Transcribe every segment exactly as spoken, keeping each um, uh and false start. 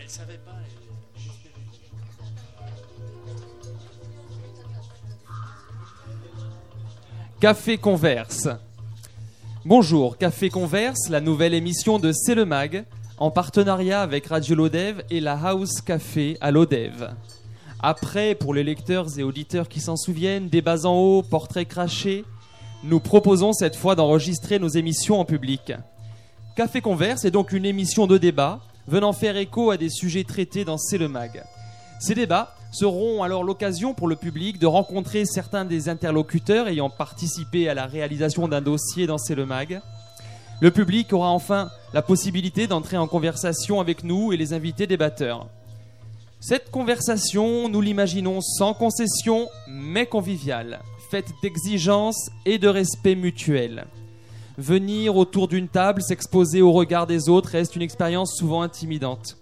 Elle savait pas. Elle... Café Converse. Bonjour, Café Converse, la nouvelle émission de C'est le Mag, en partenariat avec Radio Lodève et la House Café à Lodève. Après, pour les lecteurs et auditeurs qui s'en souviennent, débats en haut, portraits crachés, nous proposons cette fois d'enregistrer nos émissions en public. Café Converse est donc une émission de débat venant faire écho à des sujets traités dans C'est le Mag. Ces débats seront alors l'occasion pour le public de rencontrer certains des interlocuteurs ayant participé à la réalisation d'un dossier dans C'est le Mag. Le public aura enfin la possibilité d'entrer en conversation avec nous et les invités débatteurs. Cette conversation, nous l'imaginons sans concession, mais conviviale, faite d'exigence et de respect mutuel. Venir autour d'une table, s'exposer au regard des autres reste une expérience souvent intimidante.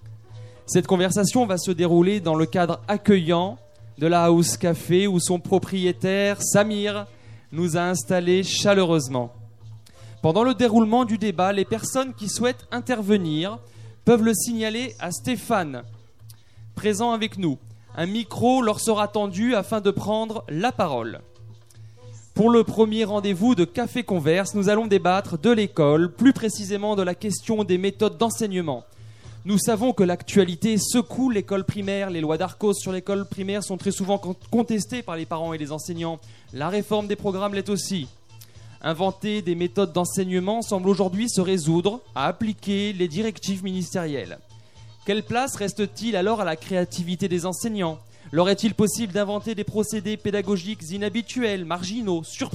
Cette conversation va se dérouler dans le cadre accueillant de la House Café où son propriétaire, Samir, nous a installés chaleureusement. Pendant le déroulement du débat, les personnes qui souhaitent intervenir peuvent le signaler à Stéphane, présent avec nous. Un micro leur sera tendu afin de prendre la parole. Pour le premier rendez-vous de Café Converse, nous allons débattre de l'école, plus précisément de la question des méthodes d'enseignement. Nous savons que l'actualité secoue l'école primaire. Les lois d'Arcos sur l'école primaire sont très souvent contestées par les parents et les enseignants. La réforme des programmes l'est aussi. Inventer des méthodes d'enseignement semble aujourd'hui se résoudre à appliquer les directives ministérielles. Quelle place reste-t-il alors à la créativité des enseignants ? Leur est-il possible d'inventer des procédés pédagogiques inhabituels, marginaux, surprenants ?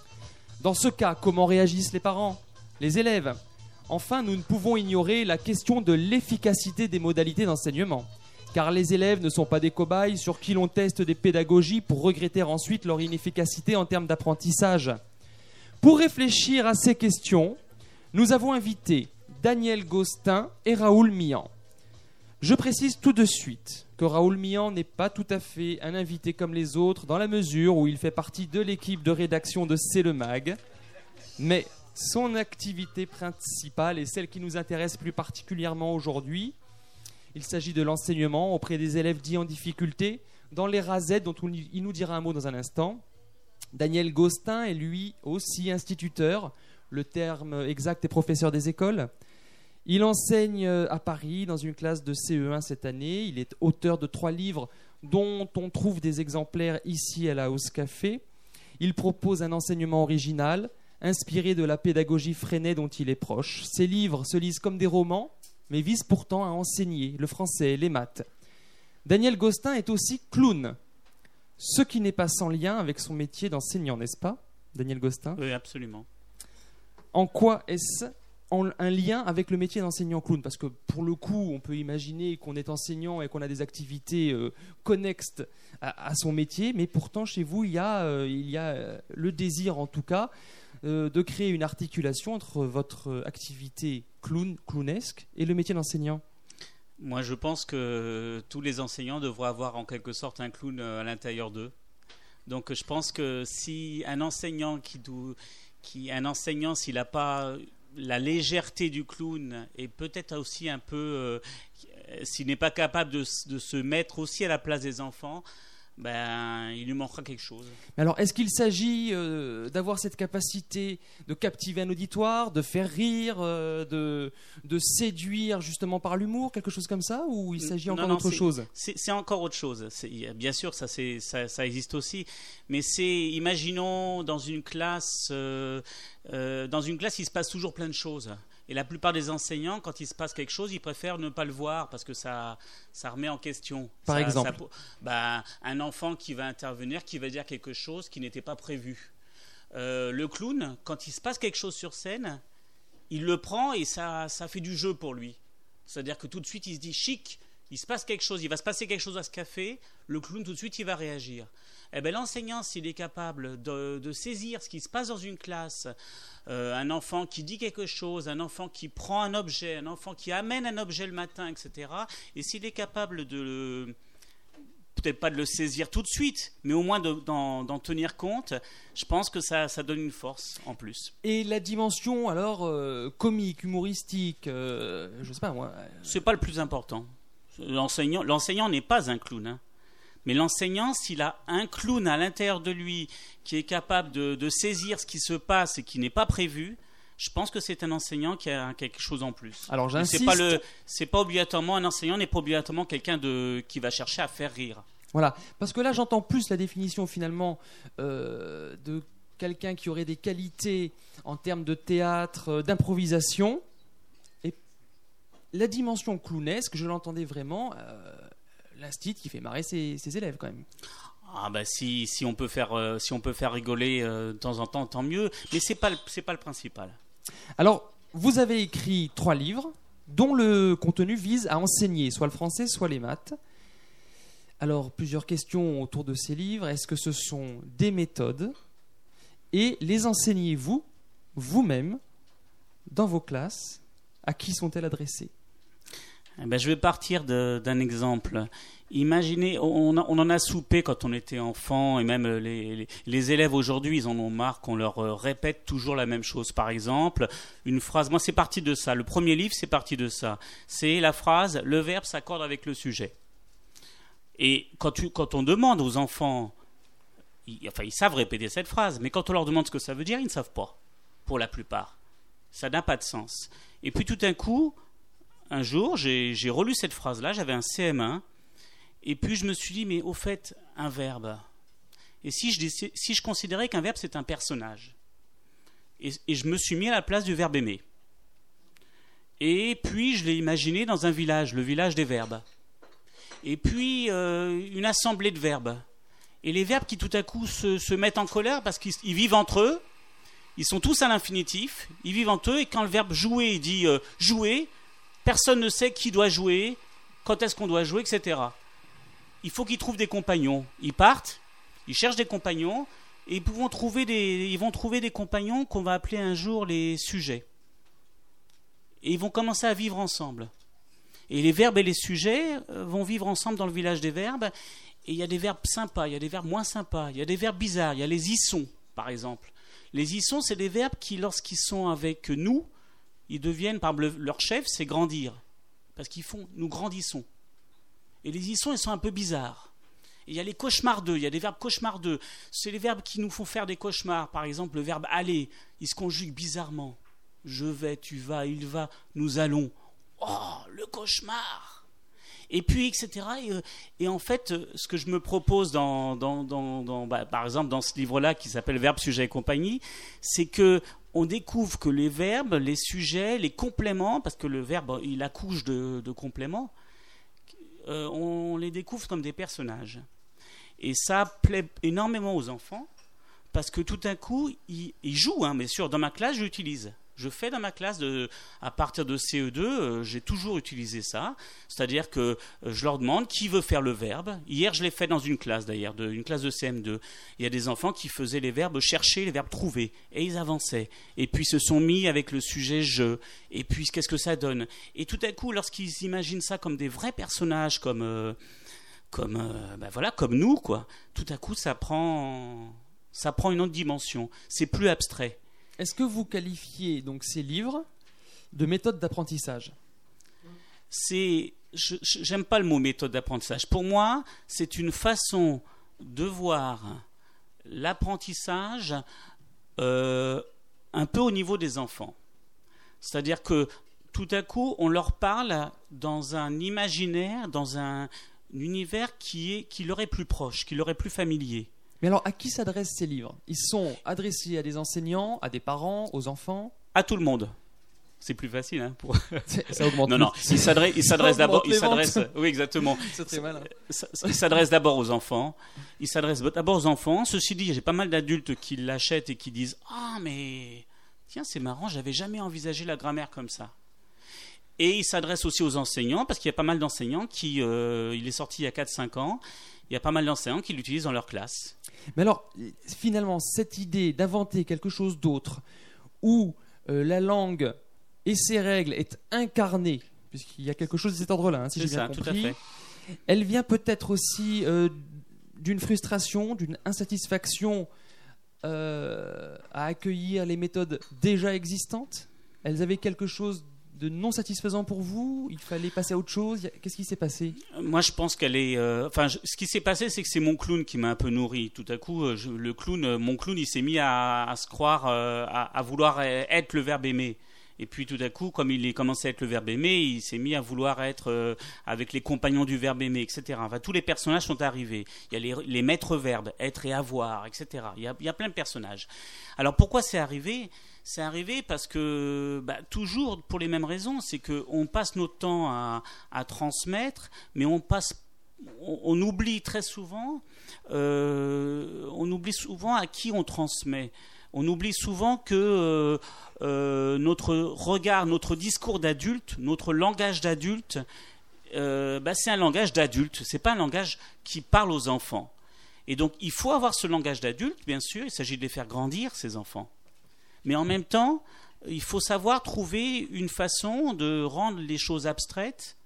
Dans ce cas, comment réagissent les parents, les élèves ? Enfin, nous ne pouvons ignorer la question de l'efficacité des modalités d'enseignement. Car les élèves ne sont pas des cobayes sur qui l'on teste des pédagogies pour regretter ensuite leur inefficacité en termes d'apprentissage. Pour réfléchir à ces questions, nous avons invité Daniel Gostin et Raoul Mian. Je précise tout de suite que Raoul Mian n'est pas tout à fait un invité comme les autres dans la mesure où il fait partie de l'équipe de rédaction de C'est le Mag. Mais son activité principale est celle qui nous intéresse plus particulièrement aujourd'hui. Il s'agit de l'enseignement auprès des élèves dits en difficulté dans les rasettes dont il nous dira un mot dans un instant. Daniel Gostin est lui aussi instituteur, le terme exact est professeur des écoles. Il enseigne à Paris dans une classe de C E un cette année. Il est auteur de trois livres dont on trouve des exemplaires ici à la House Café. Il propose un enseignement original, inspiré de la pédagogie Freinet dont il est proche. Ses livres se lisent comme des romans, mais visent pourtant à enseigner le français, les maths. Daniel Gostin est aussi clown, ce qui n'est pas sans lien avec son métier d'enseignant, n'est-ce pas, Daniel Gostin ? Oui, absolument. En quoi est-ce un lien avec le métier d'enseignant clown ? Parce que pour le coup, on peut imaginer qu'on est enseignant et qu'on a des activités euh, connexes à, à son métier, mais pourtant chez vous, il y a, euh, il y a euh, le désir en tout cas euh, de créer une articulation entre votre activité clown, clownesque et le métier d'enseignant. Moi, je pense que tous les enseignants devraient avoir en quelque sorte un clown à l'intérieur d'eux. Donc, je pense que si un enseignant qui, dou... qui un enseignant s'il n'a pas la légèreté du clown et peut-être aussi un peu, euh, s'il n'est pas capable de, de se mettre aussi à la place des enfants, ben, il lui manquera quelque chose. Alors, est-ce qu'il s'agit euh, d'avoir cette capacité de captiver un auditoire, de faire rire, euh, de, de séduire justement par l'humour, quelque chose comme ça, ou il s'agit encore d'autre chose ? c'est, c'est encore autre chose. C'est, bien sûr, ça, c'est, ça, ça existe aussi, mais c'est, imaginons dans une classe, euh, euh, dans une classe, il se passe toujours plein de choses. Et la plupart des enseignants, quand il se passe quelque chose, ils préfèrent ne pas le voir parce que ça, ça remet en question. Par ça, exemple ça, bah, un enfant qui va intervenir, qui va dire quelque chose qui n'était pas prévu. Euh, le clown, quand il se passe quelque chose sur scène, il le prend et ça, ça fait du jeu pour lui. C'est-à-dire que tout de suite, il se dit chic, il se passe quelque chose, il va se passer quelque chose à ce café, le clown, tout de suite, il va réagir. Eh bien, l'enseignant, s'il est capable de, de saisir ce qui se passe dans une classe, euh, un enfant qui dit quelque chose, un enfant qui prend un objet, un enfant qui amène un objet le matin, et cetera, et s'il est capable de le, peut-être pas de le saisir tout de suite, mais au moins de, d'en, d'en tenir compte, je pense que ça, ça donne une force en plus. Et la dimension, alors, euh, comique, humoristique, euh, je sais pas moi... Euh... C'est pas le plus important. L'enseignant, l'enseignant n'est pas un clown, hein. Mais l'enseignant, s'il a un clown à l'intérieur de lui qui est capable de, de saisir ce qui se passe et qui n'est pas prévu, je pense que c'est un enseignant qui a quelque chose en plus. Alors j'insiste. C'est pas le, c'est pas obligatoirement un enseignant n'est pas obligatoirement quelqu'un de qui va chercher à faire rire. Voilà, parce que là j'entends plus la définition finalement euh, de quelqu'un qui aurait des qualités en termes de théâtre, euh, d'improvisation, et la dimension clownesque, je l'entendais vraiment. Euh, L'instit qui fait marrer ses, ses élèves quand même. Ah bah si, si on peut faire euh, si on peut faire rigoler euh, de temps en temps, tant mieux. Mais c'est pas le, c'est pas le principal. Alors vous avez écrit trois livres dont le contenu vise à enseigner soit le français soit les maths. Alors plusieurs questions autour de ces livres. Est-ce que ce sont des méthodes et les enseignez-vous vous-même dans vos classes? À qui sont-elles adressées? Eh ben, je vais partir de, d'un exemple. Imaginez, on, a, on en a soupé quand on était enfant, et même les, les, les élèves aujourd'hui, ils en ont marre qu'on leur répète toujours la même chose. Par exemple, une phrase, moi c'est parti de ça, le premier livre c'est parti de ça. C'est la phrase « le verbe s'accorde avec le sujet ». Et quand, tu, quand on demande aux enfants, ils, enfin ils savent répéter cette phrase, mais quand on leur demande ce que ça veut dire, ils ne savent pas, pour la plupart. Ça n'a pas de sens. Et puis tout d'un coup, un jour, j'ai, j'ai relu cette phrase-là, j'avais un C M un, et puis je me suis dit, mais au fait, un verbe. Et si je, si je considérais qu'un verbe, c'est un personnage, et, et je me suis mis à la place du verbe aimer. Et puis, je l'ai imaginé dans un village, le village des verbes. Et puis, euh, une assemblée de verbes. Et les verbes qui, tout à coup, se, se mettent en colère parce qu'ils ils vivent entre eux, ils sont tous à l'infinitif, ils vivent entre eux, et quand le verbe jouer, il dit euh, jouer, personne ne sait qui doit jouer, quand est-ce qu'on doit jouer, et cetera. Il faut qu'ils trouvent des compagnons. Ils partent, ils cherchent des compagnons, et ils vont trouver des, ils vont trouver des compagnons qu'on va appeler un jour les sujets. Et ils vont commencer à vivre ensemble. Et les verbes et les sujets vont vivre ensemble dans le village des verbes. Et il y a des verbes sympas, il y a des verbes moins sympas, il y a des verbes bizarres. Il y a les issons, par exemple. Les issons, c'est des verbes qui, lorsqu'ils sont avec nous, ils deviennent, par exemple, leur chef, c'est grandir. Parce qu'ils font, nous grandissons. Et les issons, ils sont un peu bizarres. Et il y a les cauchemardeux, il y a des verbes cauchemardeux. C'est les verbes qui nous font faire des cauchemars. Par exemple, le verbe aller, il se conjugue bizarrement. Je vais, tu vas, il va, nous allons. Oh, le cauchemar! Et puis, et cetera. Et, et en fait, ce que je me propose, dans, dans, dans, dans, bah, par exemple, dans ce livre-là qui s'appelle Verbe, sujet et compagnie, c'est que on découvre que les verbes, les sujets, les compléments, parce que le verbe, il accouche de, de compléments, euh, on les découvre comme des personnages. Et ça plaît énormément aux enfants, parce que tout d'un coup, ils, ils jouent, hein, bien sûr. Dans ma classe, j'utilise. Je fais dans ma classe, de, à partir de C E deux, euh, j'ai toujours utilisé ça. C'est-à-dire que euh, je leur demande qui veut faire le verbe. Hier, je l'ai fait dans une classe d'ailleurs, de, une classe de C M deux. Il y a des enfants qui faisaient les verbes chercher, les verbes trouver. Et ils avançaient. Et puis se sont mis avec le sujet je. Et puis qu'est-ce que ça donne? Et tout à coup, lorsqu'ils imaginent ça comme des vrais personnages, comme, euh, comme, euh, ben voilà, comme nous, quoi, tout à coup, ça prend, ça prend une autre dimension. C'est plus abstrait. Est-ce que vous qualifiez donc ces livres de méthode d'apprentissage? C'est, je, j'aime pas le mot méthode d'apprentissage. Pour moi, c'est une façon de voir l'apprentissage euh, un peu au niveau des enfants. C'est-à-dire que tout à coup, on leur parle dans un imaginaire, dans un univers qui est, qui leur est plus proche, qui leur est plus familier. Mais alors, à qui s'adressent ces livres? Ils sont adressés à des enseignants, à des parents, aux enfants? À tout le monde. C'est plus facile, hein, pour... Ça augmente. Non, non, ils s'adressent, ils s'adressent d'abord... Ils s'adressent... Oui, exactement. C'est très mal. Hein. Ils s'adressent d'abord aux enfants. Ils s'adressent d'abord aux enfants. Ceci dit, j'ai pas mal d'adultes qui l'achètent et qui disent « Ah, mais... Tiens, c'est marrant, j'avais jamais envisagé la grammaire comme ça. » Et ils s'adressent aussi aux enseignants, parce qu'il y a pas mal d'enseignants qui... Euh, il est sorti il y a quatre cinq ans. Il y a pas mal d'enseignants qui l'utilisent dans leur classe. Mais alors, finalement, cette idée d'inventer quelque chose d'autre, où euh, la langue et ses règles est incarnée, puisqu'il y a quelque chose de cet ordre-là, hein, si c'est j'ai bien ça, compris, tout à fait. Elle vient peut-être aussi euh, d'une frustration, d'une insatisfaction euh, à accueillir les méthodes déjà existantes. Elles avaient quelque chose de non satisfaisant pour vous? Il fallait passer à autre chose? Qu'est-ce qui s'est passé? Moi, je pense qu'elle est. euh, Enfin, je- ce qui s'est passé, c'est que c'est mon clown qui m'a un peu nourri. Tout à coup, euh, je- le clown, euh, mon clown, il s'est mis à, à se croire, euh, à, à vouloir être le verbe aimer. Et puis, tout à coup, comme il est commencé à être le verbe aimer, il s'est mis à vouloir être euh, avec les compagnons du verbe aimer, et cetera. Enfin, tous les personnages sont arrivés. Il y a les, les maîtres verbes, être et avoir, et cetera. Il y a, il y a plein de personnages. Alors, pourquoi c'est arrivé? C'est arrivé parce que, bah, toujours pour les mêmes raisons, c'est qu'on passe notre temps à, à transmettre, mais on passe, on, on oublie très souvent, euh, on oublie souvent à qui on transmet. On oublie souvent que euh, euh, notre regard, notre discours d'adulte, notre langage d'adulte, euh, bah, c'est un langage d'adulte. C'est pas un langage qui parle aux enfants. Et donc, il faut avoir ce langage d'adulte, bien sûr. Il s'agit de les faire grandir, ces enfants. Mais en même temps, il faut savoir trouver une façon de rendre les choses abstraites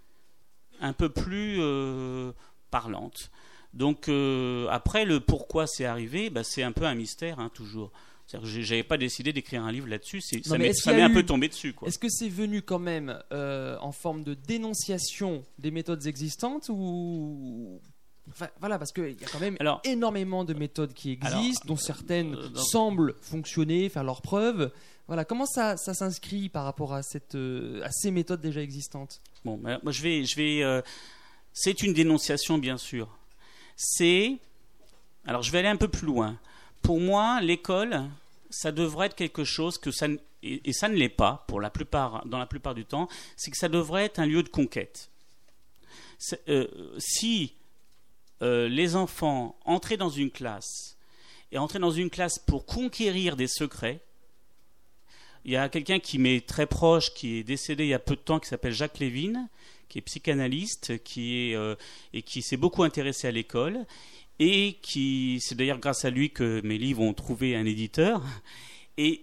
un peu plus euh, parlantes. Donc euh, après, le pourquoi c'est arrivé, bah, c'est un peu un mystère, hein, toujours. C'est-à-dire que j'avais pas décidé d'écrire un livre là-dessus. C'est, Non, ça mais m'est, est-ce ça qu'il y m'est a un eu- peu tombé dessus, quoi. Est-ce que c'est venu quand même euh, en forme de dénonciation des méthodes existantes ou... Enfin, voilà, parce qu'il y a quand même Alors- énormément de méthodes qui existent, Alors, dont certaines euh, dans- semblent fonctionner, faire leurs preuves. Voilà, comment ça, ça s'inscrit par rapport à, cette, euh, à ces méthodes déjà existantes? Bon, bah, moi je vais, je vais. euh, c'est une dénonciation, bien sûr. C'est. Alors, je vais aller un peu plus loin. Pour moi, l'école, ça devrait être quelque chose que ça, n- et, et ça ne l'est pas pour la plupart, dans la plupart du temps. C'est que ça devrait être un lieu de conquête. C'est, euh, si euh, les enfants entraient dans une classe et entraient dans une classe pour conquérir des secrets. Il y a quelqu'un qui m'est très proche, qui est décédé il y a peu de temps, qui s'appelle Jacques Lévin, qui est psychanalyste, qui est euh, et qui s'est beaucoup intéressé à l'école, et qui, c'est d'ailleurs grâce à lui que mes livres ont trouvé un éditeur. Et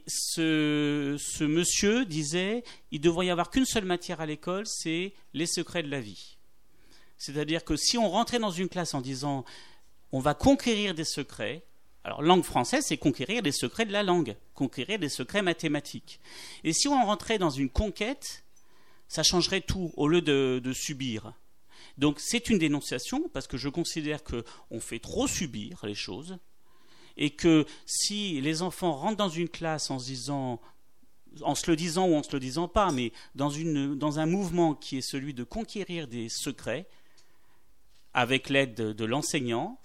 ce, ce monsieur disait, il devrait y avoir qu'une seule matière à l'école, c'est les secrets de la vie. C'est-à-dire que si on rentrait dans une classe en disant, on va conquérir des secrets. Alors, langue française, c'est conquérir des secrets de la langue, conquérir des secrets mathématiques. Et si on rentrait dans une conquête, ça changerait tout, au lieu de, de subir. Donc, c'est une dénonciation, parce que je considère qu'on fait trop subir les choses, et que si les enfants rentrent dans une classe en se disant, en se le disant ou en se le disant pas, mais dans, une, dans un mouvement qui est celui de conquérir des secrets, avec l'aide de, de l'enseignant,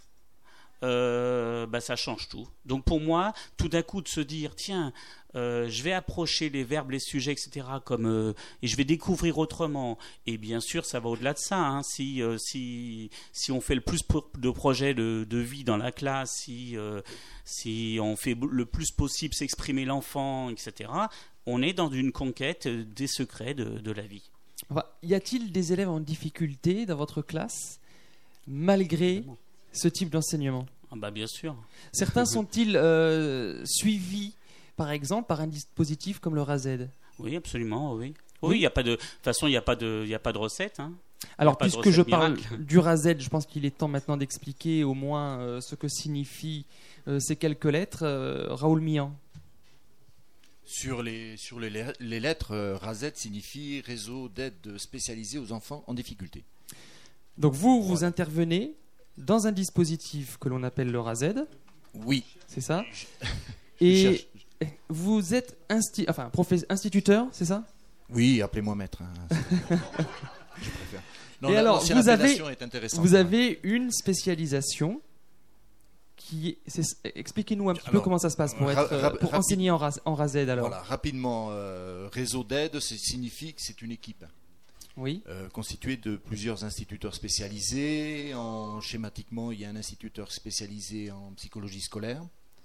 Euh, bah, ça change tout. Donc pour moi, tout d'un coup de se dire, tiens, euh, je vais approcher les verbes, les sujets, et cetera, comme, euh, et je vais découvrir autrement. Et bien sûr, ça va au-delà de ça. Hein. Si, euh, si, si on fait le plus de projets de, de vie dans la classe, si, euh, si on fait le plus possible s'exprimer l'enfant, et cetera, on est dans une conquête des secrets de, de la vie. Enfin, y a-t-il des élèves en difficulté dans votre classe, malgré ce type d'enseignement? Ah bah bien sûr. Certains sont-ils euh, suivis, par exemple, par un dispositif comme le R A Z? Oui, absolument, oui. Oui. Oui, il y a pas de, de toute façon, il n'y a pas de, il y a pas de recette. Hein. Alors, pas de puisque je recette parle miracle. du R A Z, je pense qu'il est temps maintenant d'expliquer au moins euh, ce que signifient euh, ces quelques lettres. Euh, Raoul Mian. Sur les, sur les, le- les lettres, euh, R A Z signifie Réseau d'aide spécialisée aux enfants en difficulté. Donc vous, vous Voilà. intervenez dans un dispositif que l'on appelle le R A Z, Oui. c'est ça? Je Et cherche- vous êtes insti- enfin, professe- instituteur, c'est ça? Oui, appelez-moi maître. hein, c'est- Je préfère. Non, Et la- alors, l'ancienne vous avez- appellation est intéressante. Vous avez une spécialisation qui est... c'est- Expliquez-nous un petit peu Alors, comment ça se passe pour, ra- être, euh, ra- pour rapide- enseigner en, R A Z, en R A Z alors. Voilà, rapidement, euh, réseau d'aide, ça signifie que c'est une équipe Oui. euh, constituée de plusieurs instituteurs spécialisés. En, schématiquement, il y a un instituteur spécialisé en psychologie scolaire,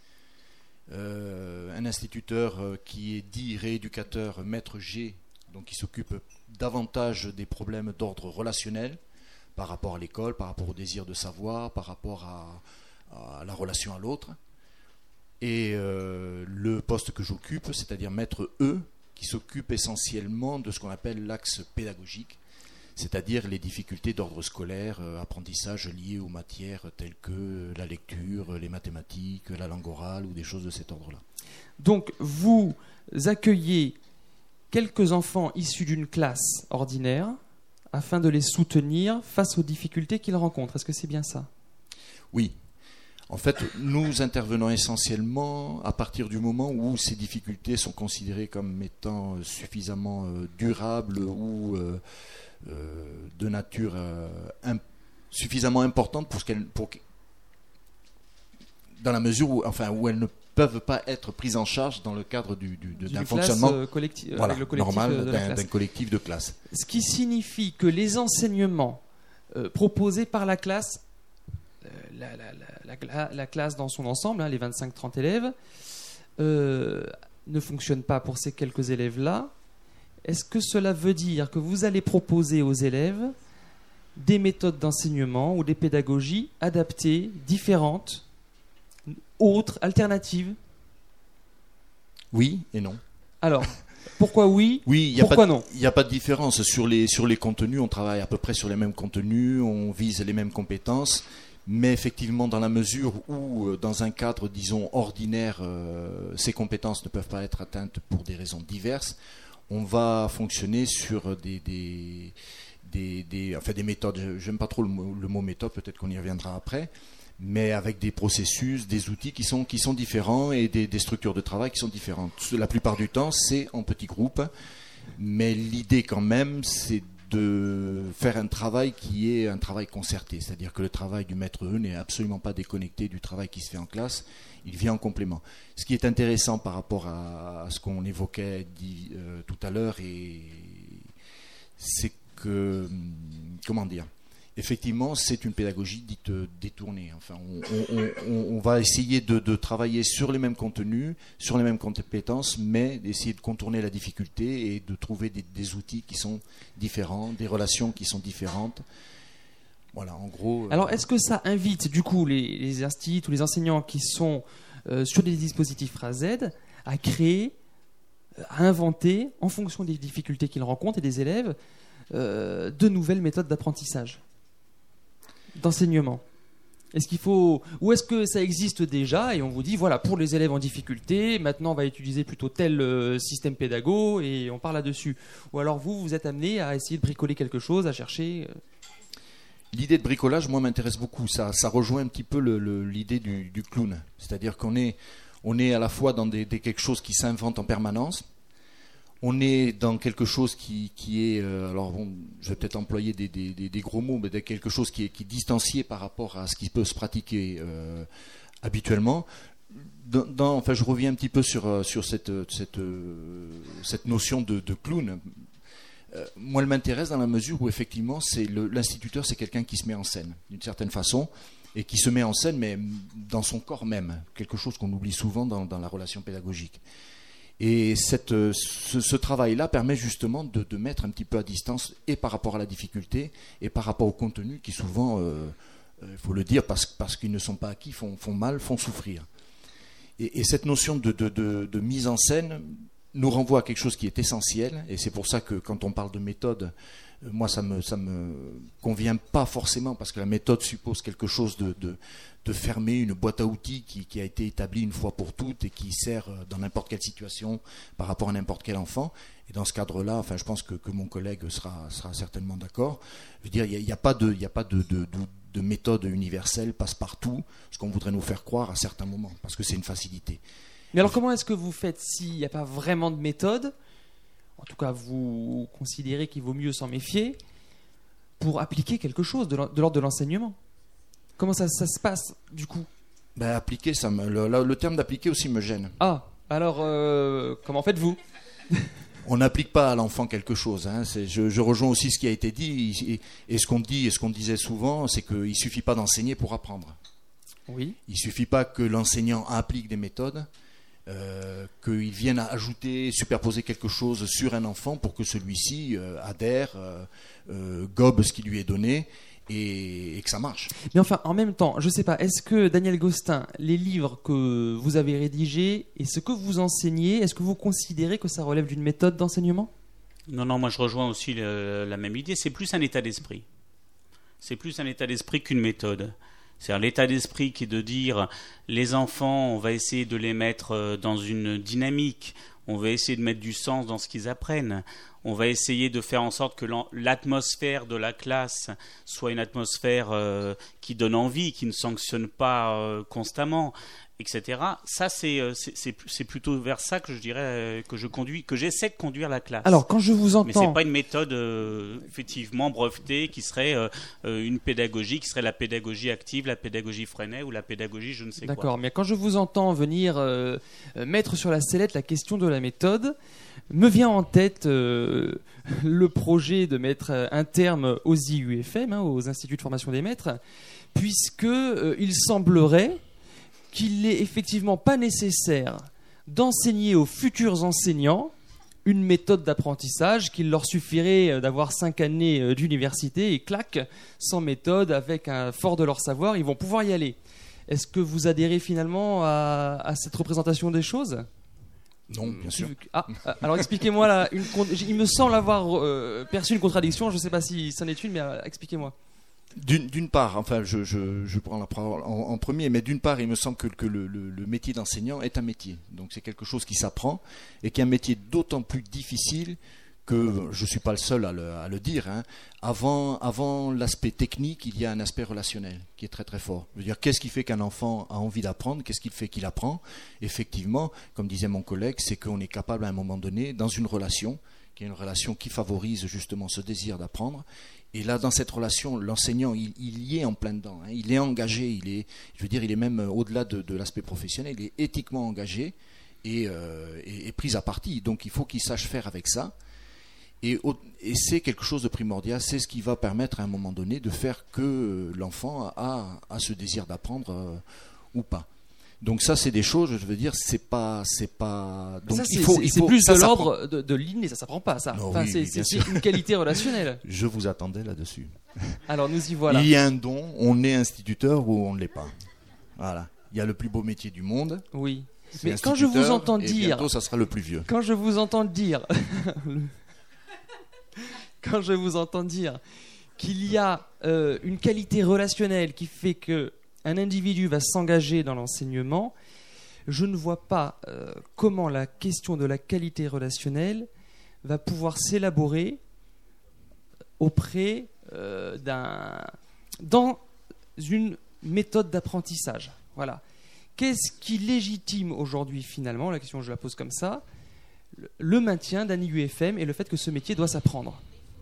euh, un instituteur euh, qui est dit rééducateur maître G, donc qui s'occupe davantage des problèmes d'ordre relationnel par rapport à l'école, par rapport au désir de savoir, par rapport à, à la relation à l'autre. Et euh, le poste que j'occupe, c'est-à-dire maître E, qui s'occupe essentiellement de ce qu'on appelle l'axe pédagogique, c'est-à-dire les difficultés d'ordre scolaire, euh, apprentissage liées aux matières telles que la lecture, les mathématiques, la langue orale ou des choses de cet ordre-là. Donc, vous accueillez quelques enfants issus d'une classe ordinaire afin de les soutenir face aux difficultés qu'ils rencontrent. Est-ce que c'est bien ça ? Oui. En fait, nous intervenons essentiellement à partir du moment où ces difficultés sont considérées comme étant suffisamment euh, durables ou euh, euh, de nature euh, imp- suffisamment importante pour ce qu'elles, pour, dans la mesure où, enfin, où elles ne peuvent pas être prises en charge dans le cadre du, du, de, d'un fonctionnement euh, collecti- voilà, avec le collectif normal de la d'un, classe. d'un collectif de classe. Ce qui signifie que les enseignements euh, proposés par la classe, euh, la, la, la, la, la classe dans son ensemble, hein, les vingt-cinq à trente élèves, euh, ne fonctionnent pas pour ces quelques élèves-là. Est-ce que cela veut dire que vous allez proposer aux élèves des méthodes d'enseignement ou des pédagogies adaptées, différentes, autres, alternatives ? Oui et non. Alors, pourquoi oui, Oui, il pourquoi n'y non ? a pas de différence. Sur les, sur les contenus, on travaille à peu près sur les mêmes contenus, on vise les mêmes compétences, mais effectivement, dans la mesure où, euh, dans un cadre, disons, ordinaire, euh, ces compétences ne peuvent pas être atteintes pour des raisons diverses, on va fonctionner sur des... des Des, des, enfin des méthodes, j'aime pas trop le mot, le mot méthode, peut-être qu'on y reviendra après, mais avec des processus, des outils qui sont, qui sont différents et des, des structures de travail qui sont différentes. La plupart du temps, c'est en petits groupes, mais l'idée quand même, c'est de faire un travail qui est un travail concerté, c'est-à-dire que le travail du maître E n'est absolument pas déconnecté du travail qui se fait en classe, il vient en complément. Ce qui est intéressant par rapport à, à ce qu'on évoquait dit, euh, tout à l'heure, et c'est que, comment dire, effectivement, c'est une pédagogie dite détournée. Enfin, on, on, on, on va essayer de, de travailler sur les mêmes contenus, sur les mêmes compétences, mais d'essayer de contourner la difficulté et de trouver des, des outils qui sont différents, des relations qui sont différentes. Voilà, en gros. Alors, euh, est-ce que ça invite, du coup, les, les instituts ou les enseignants qui sont euh, sur des dispositifs Phrase-Z à créer, à inventer, en fonction des difficultés qu'ils rencontrent et des élèves, Euh, de nouvelles méthodes d'apprentissage, d'enseignement? Est-ce qu'il faut, ou est-ce que ça existe déjà et on vous dit voilà, pour les élèves en difficulté, maintenant on va utiliser plutôt tel euh, système pédago et on part là-dessus? Ou alors vous, vous êtes amené à essayer de bricoler quelque chose, à chercher euh... L'idée de bricolage, moi, m'intéresse beaucoup. Ça, ça rejoint un petit peu le, le, l'idée du, du clown, c'est-à-dire qu'on est, on est à la fois dans des, des quelque chose qui s'invente en permanence. On est dans quelque chose qui, qui est, euh, alors bon, je vais peut-être employer des, des, des, des gros mots, mais de quelque chose qui est, qui est distancié par rapport à ce qui peut se pratiquer euh, habituellement. Dans, dans, enfin, je reviens un petit peu sur, sur cette, cette, cette notion de, de clown. Euh, moi, elle m'intéresse dans la mesure où effectivement, c'est le, l'instituteur, c'est quelqu'un qui se met en scène, d'une certaine façon, et qui se met en scène, mais dans son corps même, quelque chose qu'on oublie souvent dans, dans la relation pédagogique. Et cette, ce, ce travail-là permet justement de, de mettre un petit peu à distance et par rapport à la difficulté et par rapport au contenu qui souvent, il euh, euh, faut le dire, parce, parce qu'ils ne sont pas acquis, font, font mal, font souffrir. Et, et cette notion de, de, de, de mise en scène nous renvoie à quelque chose qui est essentiel, et c'est pour ça que quand on parle de méthode, euh, moi ça me, ça me convient pas forcément, parce que la méthode suppose quelque chose de... de de fermer une boîte à outils qui, qui a été établie une fois pour toutes et qui sert dans n'importe quelle situation par rapport à n'importe quel enfant. Et dans ce cadre-là, enfin, je pense que, que mon collègue sera, sera certainement d'accord. Je veux dire, il n'y a, a pas de, il y a pas de, de, de, de méthode universelle, passe-partout, ce qu'on voudrait nous faire croire à certains moments, parce que c'est une facilité. Mais alors, comment est-ce que vous faites s'il n'y a pas vraiment de méthode? En tout cas, vous considérez qu'il vaut mieux s'en méfier pour appliquer quelque chose de l'ordre de l'enseignement. Comment ça, ça se passe, du coup? Ben, appliquer, ça me, le, le terme d'appliquer aussi me gêne. Ah, alors, euh, comment faites-vous? On n'applique pas à l'enfant quelque chose. Hein. C'est, je, je rejoins aussi ce qui a été dit. Et, et ce qu'on dit, et ce qu'on disait souvent, c'est qu'il ne suffit pas d'enseigner pour apprendre. Oui. Il ne suffit pas que l'enseignant applique des méthodes, euh, qu'il vienne à ajouter, superposer quelque chose sur un enfant pour que celui-ci euh, adhère, euh, euh, gobe ce qui lui est donné, Et, et que ça marche. Mais enfin, en même temps, je ne sais pas, est-ce que Daniel Gostin, les livres que vous avez rédigés et ce que vous enseignez, est-ce que vous considérez que ça relève d'une méthode d'enseignement? Non, non, moi je rejoins aussi le, la même idée. C'est plus un état d'esprit. C'est plus un état d'esprit qu'une méthode. C'est-à-dire l'état d'esprit qui est de dire les enfants, on va essayer de les mettre dans une dynamique, on va essayer de mettre du sens dans ce qu'ils apprennent, on va essayer de faire en sorte que l'atmosphère de la classe soit une atmosphère euh, qui donne envie, qui ne sanctionne pas euh, constamment, et cetera. Ça, c'est, c'est, c'est, c'est plutôt vers ça que je dirais que je conduis, que j'essaie de conduire la classe. Alors, quand je vous entends... Mais c'est pas une méthode euh, effectivement brevetée qui serait euh, une pédagogie, qui serait la pédagogie active, la pédagogie Freinet ou la pédagogie je ne sais D'accord, quoi. D'accord, mais quand je vous entends venir euh, mettre sur la sellette la question de la méthode, me vient en tête euh, le projet de mettre un terme aux I U F M, hein, aux Instituts de formation des maîtres, puisque euh, il semblerait qu'il n'est effectivement pas nécessaire d'enseigner aux futurs enseignants une méthode d'apprentissage, qu'il leur suffirait d'avoir cinq années d'université et clac, sans méthode, avec un fort de leur savoir, ils vont pouvoir y aller. Est-ce que vous adhérez finalement à, à cette représentation des choses ? Non, bien sûr. Ah, alors expliquez-moi, là, une, il me semble avoir euh, perçu une contradiction, je ne sais pas si c'en est une, mais euh, expliquez-moi. D'une, d'une part, enfin, je, je, je prends la parole en, en premier, mais d'une part, il me semble que, que le, le, le métier d'enseignant est un métier. Donc c'est quelque chose qui s'apprend et qui est un métier d'autant plus difficile que je ne suis pas le seul à le, à le dire. Hein. Avant, avant l'aspect technique, il y a un aspect relationnel qui est très très fort. Je veux dire, qu'est-ce qui fait qu'un enfant a envie d'apprendre ? Qu'est-ce qui fait qu'il apprend ? Effectivement, comme disait mon collègue, c'est qu'on est capable à un moment donné, dans une relation, qui est une relation qui favorise justement ce désir d'apprendre. Et là, dans cette relation, l'enseignant, il, il y est en plein dedans. Hein. Il est engagé. Il est, je veux dire, il est même au-delà de, de l'aspect professionnel. Il est éthiquement engagé et, euh, et, et pris à partie. Donc, il faut qu'il sache faire avec ça. Et, et c'est quelque chose de primordial. C'est ce qui va permettre à un moment donné de faire que l'enfant a, a ce désir d'apprendre euh, ou pas. Donc ça, c'est des choses, je veux dire, c'est pas, c'est pas. Donc ça, il c'est, faut, c'est, il c'est faut, plus ça de s'apprend. l'ordre de, de l'inné, ça s'apprend pas, ça. Non, enfin, oui, c'est, oui, c'est, bien c'est une qualité relationnelle. Je vous attendais là-dessus. Alors nous y voilà. Il y a un don, on est instituteur ou on ne l'est pas. Voilà. Il y a le plus beau métier du monde. Oui. C'est Mais quand je vous entends et dire, bientôt, ça sera le plus vieux. quand je vous entends dire, quand je vous entends dire qu'il y a euh, une qualité relationnelle qui fait que un individu va s'engager dans l'enseignement, je ne vois pas euh, comment la question de la qualité relationnelle va pouvoir s'élaborer auprès euh, d'un dans une méthode d'apprentissage. Voilà. Qu'est-ce qui légitime aujourd'hui finalement, la question je la pose comme ça, le, le maintien d'un I U F M et le fait que ce métier doit s'apprendre?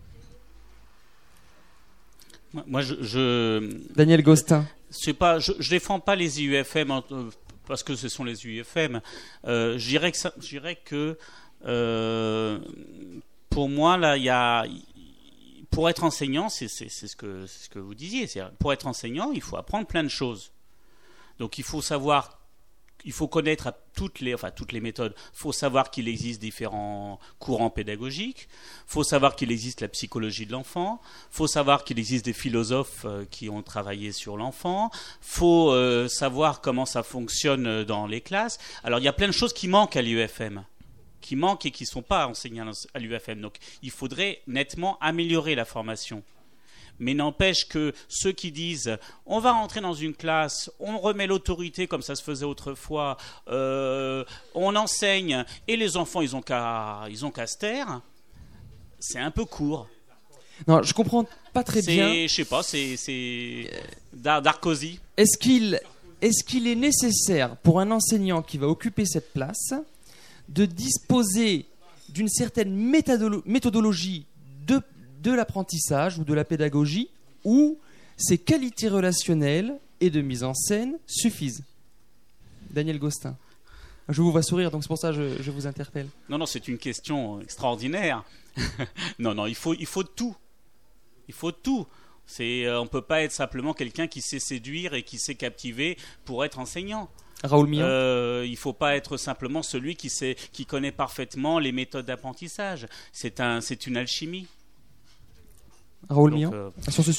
Moi, je, je Daniel Gostin. C'est pas, je, je défends pas les I U F M euh, parce que ce sont les I U F M. Euh, je dirais que, ça, je dirais que euh, pour moi là, il y a, pour être enseignant, c'est, c'est, c'est ce que, c'est ce que vous disiez. C'est, pour être enseignant, il faut apprendre plein de choses. Donc il faut savoir. Il faut connaître à toutes les, enfin, toutes les méthodes. Il faut savoir qu'il existe différents courants pédagogiques. Il faut savoir qu'il existe la psychologie de l'enfant. Il faut savoir qu'il existe des philosophes euh, qui ont travaillé sur l'enfant. Il faut euh, savoir comment ça fonctionne dans les classes. Alors, il y a plein de choses qui manquent à l'I U F M, qui manquent et qui ne sont pas enseignées à l'I U F M. Donc, il faudrait nettement améliorer la formation. Mais n'empêche que ceux qui disent on va rentrer dans une classe, on remet l'autorité comme ça se faisait autrefois, euh, on enseigne et les enfants ils ont qu'à ils ont qu'à se taire, c'est un peu court. Non, je comprends pas très c'est, bien. Je sais pas, c'est, c'est Dar- Darkozy. Est-ce qu'il, est-ce qu'il est nécessaire pour un enseignant qui va occuper cette place de disposer d'une certaine méthodolo- méthodologie de de l'apprentissage ou de la pédagogie où ces qualités relationnelles et de mise en scène suffisent? Daniel Gostin. Je vous vois sourire, donc c'est pour ça que je, je vous interpelle. Non, non, c'est une question extraordinaire. non, non, il faut, il faut tout. Il faut tout. C'est, euh, on ne peut pas être simplement quelqu'un qui sait séduire et qui sait captiver pour être enseignant. Raoul Mion. Euh, il ne faut pas être simplement celui qui, sait, qui connaît parfaitement les méthodes d'apprentissage. C'est, un, c'est une alchimie. Raoul Donc, Mion, euh, sur ce sujet?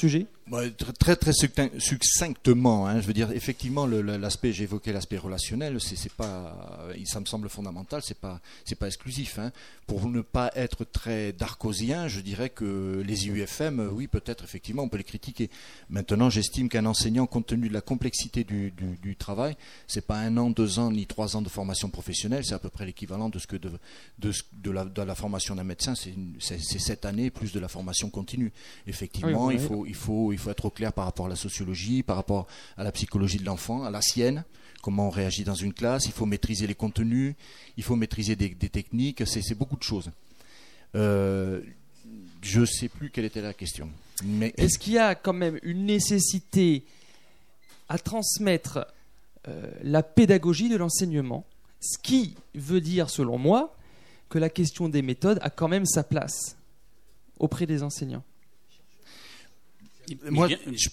Bon, très très succinctement, hein, je veux dire effectivement le, l'aspect, j'ai évoqué l'aspect relationnel, c'est, c'est pas, ça me semble fondamental, c'est pas, c'est pas exclusif. Hein. Pour ne pas être très darcosien, je dirais que les I U F M, oui peut-être effectivement on peut les critiquer. Maintenant, j'estime qu'un enseignant, compte tenu de la complexité du, du, du travail, c'est pas un an, deux ans ni trois ans de formation professionnelle, c'est à peu près l'équivalent de ce que de, de, de, la, de la formation d'un médecin, c'est, une, c'est, c'est sept années plus de la formation continue. Effectivement, oui, il faut, il faut Il faut être au clair par rapport à la sociologie, par rapport à la psychologie de l'enfant, à la sienne, comment on réagit dans une classe, il faut maîtriser les contenus, il faut maîtriser des, des techniques, c'est, c'est beaucoup de choses. Euh, je ne sais plus quelle était la question. Mais... Est-ce qu'il y a quand même une nécessité à transmettre euh, la pédagogie de l'enseignement, ce qui veut dire, selon moi, que la question des méthodes a quand même sa place auprès des enseignants? Moi, je,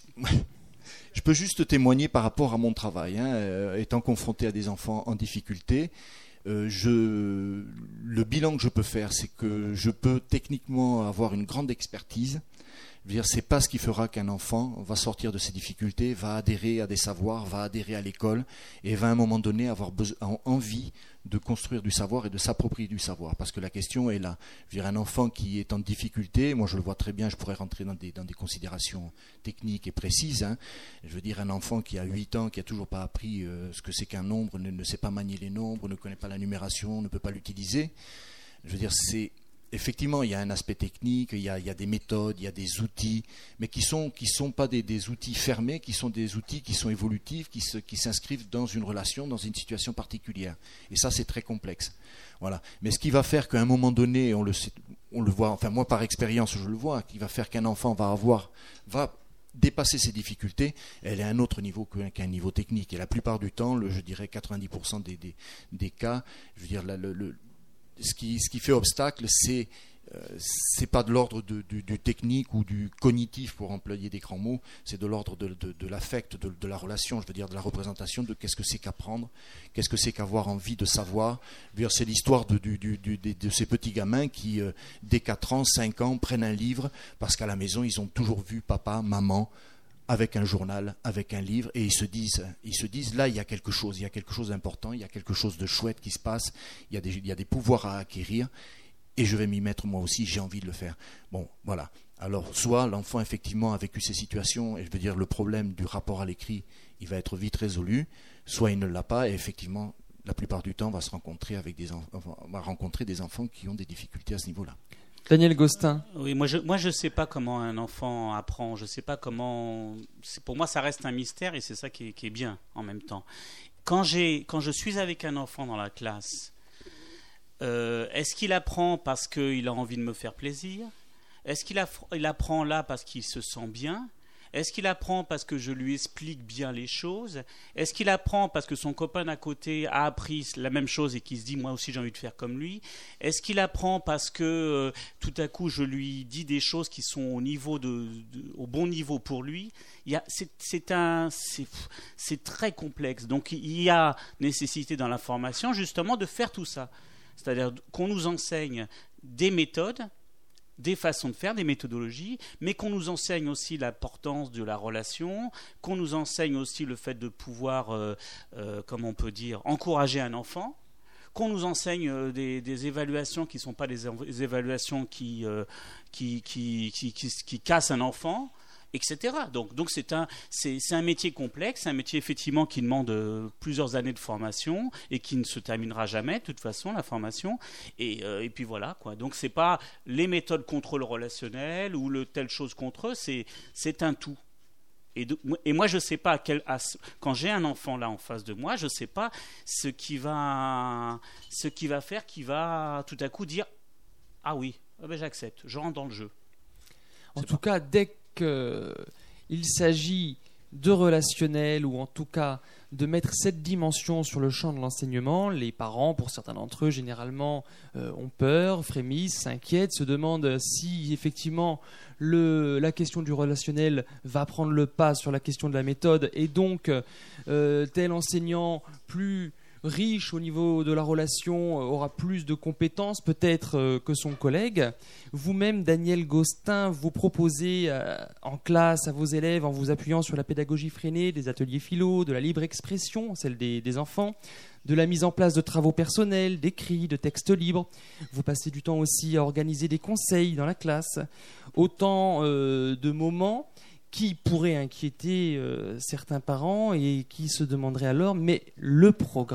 je peux juste témoigner par rapport à mon travail. Hein, euh, étant confronté à des enfants en difficulté, euh, je, le bilan que je peux faire, c'est que je peux techniquement avoir une grande expertise. Je veux dire, c'est pas ce qui fera qu'un enfant va sortir de ses difficultés, va adhérer à des savoirs, va adhérer à l'école et va à un moment donné avoir besoin, envie de construire du savoir et de s'approprier du savoir. Parce que la question est là. Je veux dire, un enfant qui est en difficulté, moi je le vois très bien, je pourrais rentrer dans des, dans des considérations techniques et précises. Hein. Je veux dire, un enfant qui a huit ans, qui a toujours pas appris euh, ce que c'est qu'un nombre, ne, ne sait pas manier les nombres, ne connaît pas la numération, ne peut pas l'utiliser. Je veux dire, c'est... Effectivement, il y a un aspect technique, il y a, il y a des méthodes, il y a des outils, mais qui sont qui sont pas des, des outils fermés, qui sont des outils qui sont évolutifs, qui, se, qui s'inscrivent dans une relation, dans une situation particulière. Et ça, c'est très complexe. Voilà. Mais ce qui va faire qu'à un moment donné, on le sait, on le voit, enfin moi par expérience, je le vois, qui va faire qu'un enfant va avoir, va dépasser ses difficultés, elle est à un autre niveau qu'un niveau technique. Et la plupart du temps, le, je dirais quatre-vingt-dix pour cent des, des, des cas, je veux dire, la, le, le Ce qui, ce qui fait obstacle, c'est euh, c'est pas de l'ordre de, du, du technique ou du cognitif, pour employer des grands mots, c'est de l'ordre de, de, de l'affect, de, de la relation, je veux dire de la représentation, de qu'est-ce que c'est qu'apprendre, qu'est-ce que c'est qu'avoir envie de savoir. C'est l'histoire de, du, du, du, de, de ces petits gamins qui, euh, dès quatre ans, cinq ans, prennent un livre parce qu'à la maison, ils ont toujours vu papa, maman, avec un journal, avec un livre, et ils se disent, ils se disent, là, il y a quelque chose, il y a quelque chose d'important, il y a quelque chose de chouette qui se passe, il y a des, il y a des pouvoirs à acquérir, et je vais m'y mettre moi aussi, j'ai envie de le faire. Bon, voilà. Alors, soit l'enfant, effectivement, a vécu ces situations, et je veux dire, le problème du rapport à l'écrit, il va être vite résolu, soit il ne l'a pas, et effectivement, la plupart du temps, on va se rencontrer avec des enfants, on va rencontrer des enfants qui ont des difficultés à ce niveau-là. Daniel Gostin. Oui, moi je moi je sais pas comment un enfant apprend. Je sais pas comment. C'est, pour moi, ça reste un mystère et c'est ça qui est, qui est bien en même temps. Quand j'ai quand je suis avec un enfant dans la classe, euh, est-ce qu'il apprend parce qu'il a envie de me faire plaisir? Est-ce qu'il aff- il apprend là parce qu'il se sent bien? Est-ce qu'il apprend parce que je lui explique bien les choses? Est-ce qu'il apprend parce que son copain d'à côté a appris la même chose et qu'il se dit moi aussi j'ai envie de faire comme lui? Est-ce qu'il apprend parce que euh, tout à coup je lui dis des choses qui sont au niveau de, de au bon niveau pour lui? Il y a, c'est, c'est un c'est, c'est très complexe. Donc il y a nécessité dans la formation justement de faire tout ça. C'est-à-dire qu'on nous enseigne des méthodes, des façons de faire, des méthodologies, mais qu'on nous enseigne aussi l'importance de la relation, qu'on nous enseigne aussi le fait de pouvoir, euh, euh, comment on peut dire, encourager un enfant, qu'on nous enseigne euh, des, des évaluations qui ne sont pas des, des évaluations qui, euh, qui, qui, qui, qui, qui cassent un enfant, et cetera. Donc, donc c'est, un, c'est, c'est un métier complexe, un métier effectivement qui demande euh, plusieurs années de formation et qui ne se terminera jamais de toute façon, la formation. Et, euh, et puis voilà, quoi. Donc c'est pas les méthodes contre le relationnel ou le telle chose contre eux, c'est, c'est un tout. Et, de, et moi je sais pas à quel, à, quand j'ai un enfant là en face de moi, je sais pas ce qui va, ce qui va faire, qui va tout à coup dire ah oui, ah ben j'accepte, je rentre dans le jeu. En tout cas, dès qu'il s'agit de relationnel ou en tout cas de mettre cette dimension sur le champ de l'enseignement, les parents, pour certains d'entre eux, généralement euh, ont peur, frémissent, s'inquiètent, se demandent si effectivement le, la question du relationnel va prendre le pas sur la question de la méthode et donc euh, tel enseignant plus riche au niveau de la relation, euh, aura plus de compétences peut-être euh, que son collègue. Vous-même, Daniel Gostin, vous proposez euh, en classe à vos élèves, en vous appuyant sur la pédagogie freinée, des ateliers philo, de la libre expression, celle des, des enfants, de la mise en place de travaux personnels, d'écrits, de textes libres. Vous passez du temps aussi à organiser des conseils dans la classe. Autant euh, de moments qui pourraient inquiéter euh, certains parents et qui se demanderaient alors, mais le programme ?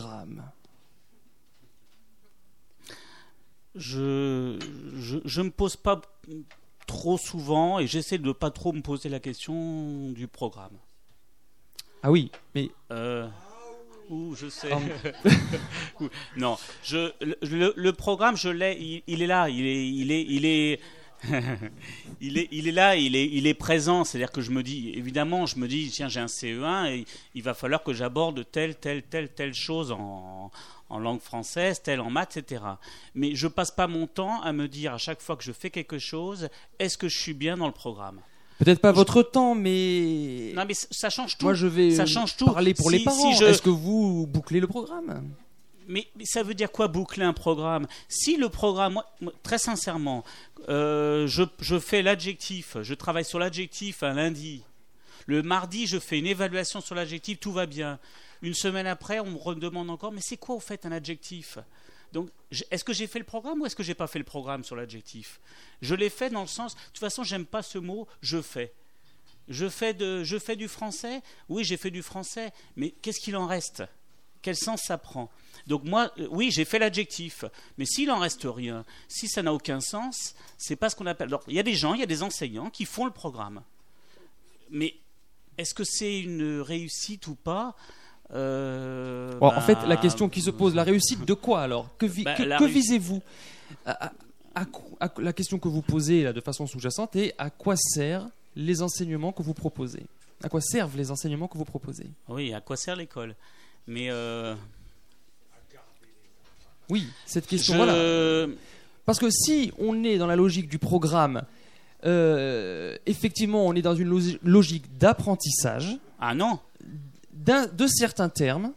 Je je, je me pose pas trop souvent et j'essaie de pas trop me poser la question du programme. Ah oui, mais... Euh, ouh, je sais. Um... non, je, le, le programme, je l'ai, il, il est là, il est... Il est, il est il, est, il est là, il est, il est présent. C'est-à-dire que je me dis, évidemment, je me dis, tiens, j'ai un C E un et il va falloir que j'aborde telle, telle, telle, telle chose en, en langue française, telle en maths, et cetera. Mais je passe pas mon temps à me dire à chaque fois que je fais quelque chose, est-ce que je suis bien dans le programme ? Peut-être pas votre temps, mais... Non, mais ça change tout. Moi, je vais ça change tout. parler pour si, les parents. Si je... Est-ce que vous bouclez le programme ? Mais, mais ça veut dire quoi boucler un programme ? Si le programme, moi, moi, très sincèrement, euh, je, je fais l'adjectif, je travaille sur l'adjectif un lundi. Le mardi, je fais une évaluation sur l'adjectif, tout va bien. Une semaine après, on me redemande encore, mais c'est quoi au fait un adjectif ? Donc, est-ce que j'ai fait le programme ou est-ce que j'ai pas fait le programme sur l'adjectif ? Je l'ai fait dans le sens, de toute façon, j'aime pas ce mot, je fais. Je fais, de, je fais du français ? Oui, j'ai fait du français, mais qu'est-ce qu'il en reste ? Quel sens ça prend ? Donc moi, euh, oui, j'ai fait l'adjectif, mais s'il en reste rien, si ça n'a aucun sens, c'est pas ce qu'on appelle... Alors, il y a des gens, il y a des enseignants qui font le programme. Mais est-ce que c'est une réussite ou pas ? euh, bon, bah, En fait, la question qui se pose, la réussite de quoi alors ? Que, vi- bah, que, que réussite... visez-vous ? à, à, à, à, La question que vous posez là, de façon sous-jacente est à quoi servent les enseignements que vous proposez ? À quoi servent les enseignements que vous proposez ? Oui, à quoi sert l'école ? Mais... Euh... Oui, cette question, Je... voilà. Parce que si on est dans la logique du programme, euh, effectivement, on est dans une lo- logique d'apprentissage. Ah non. D'un, de certains termes.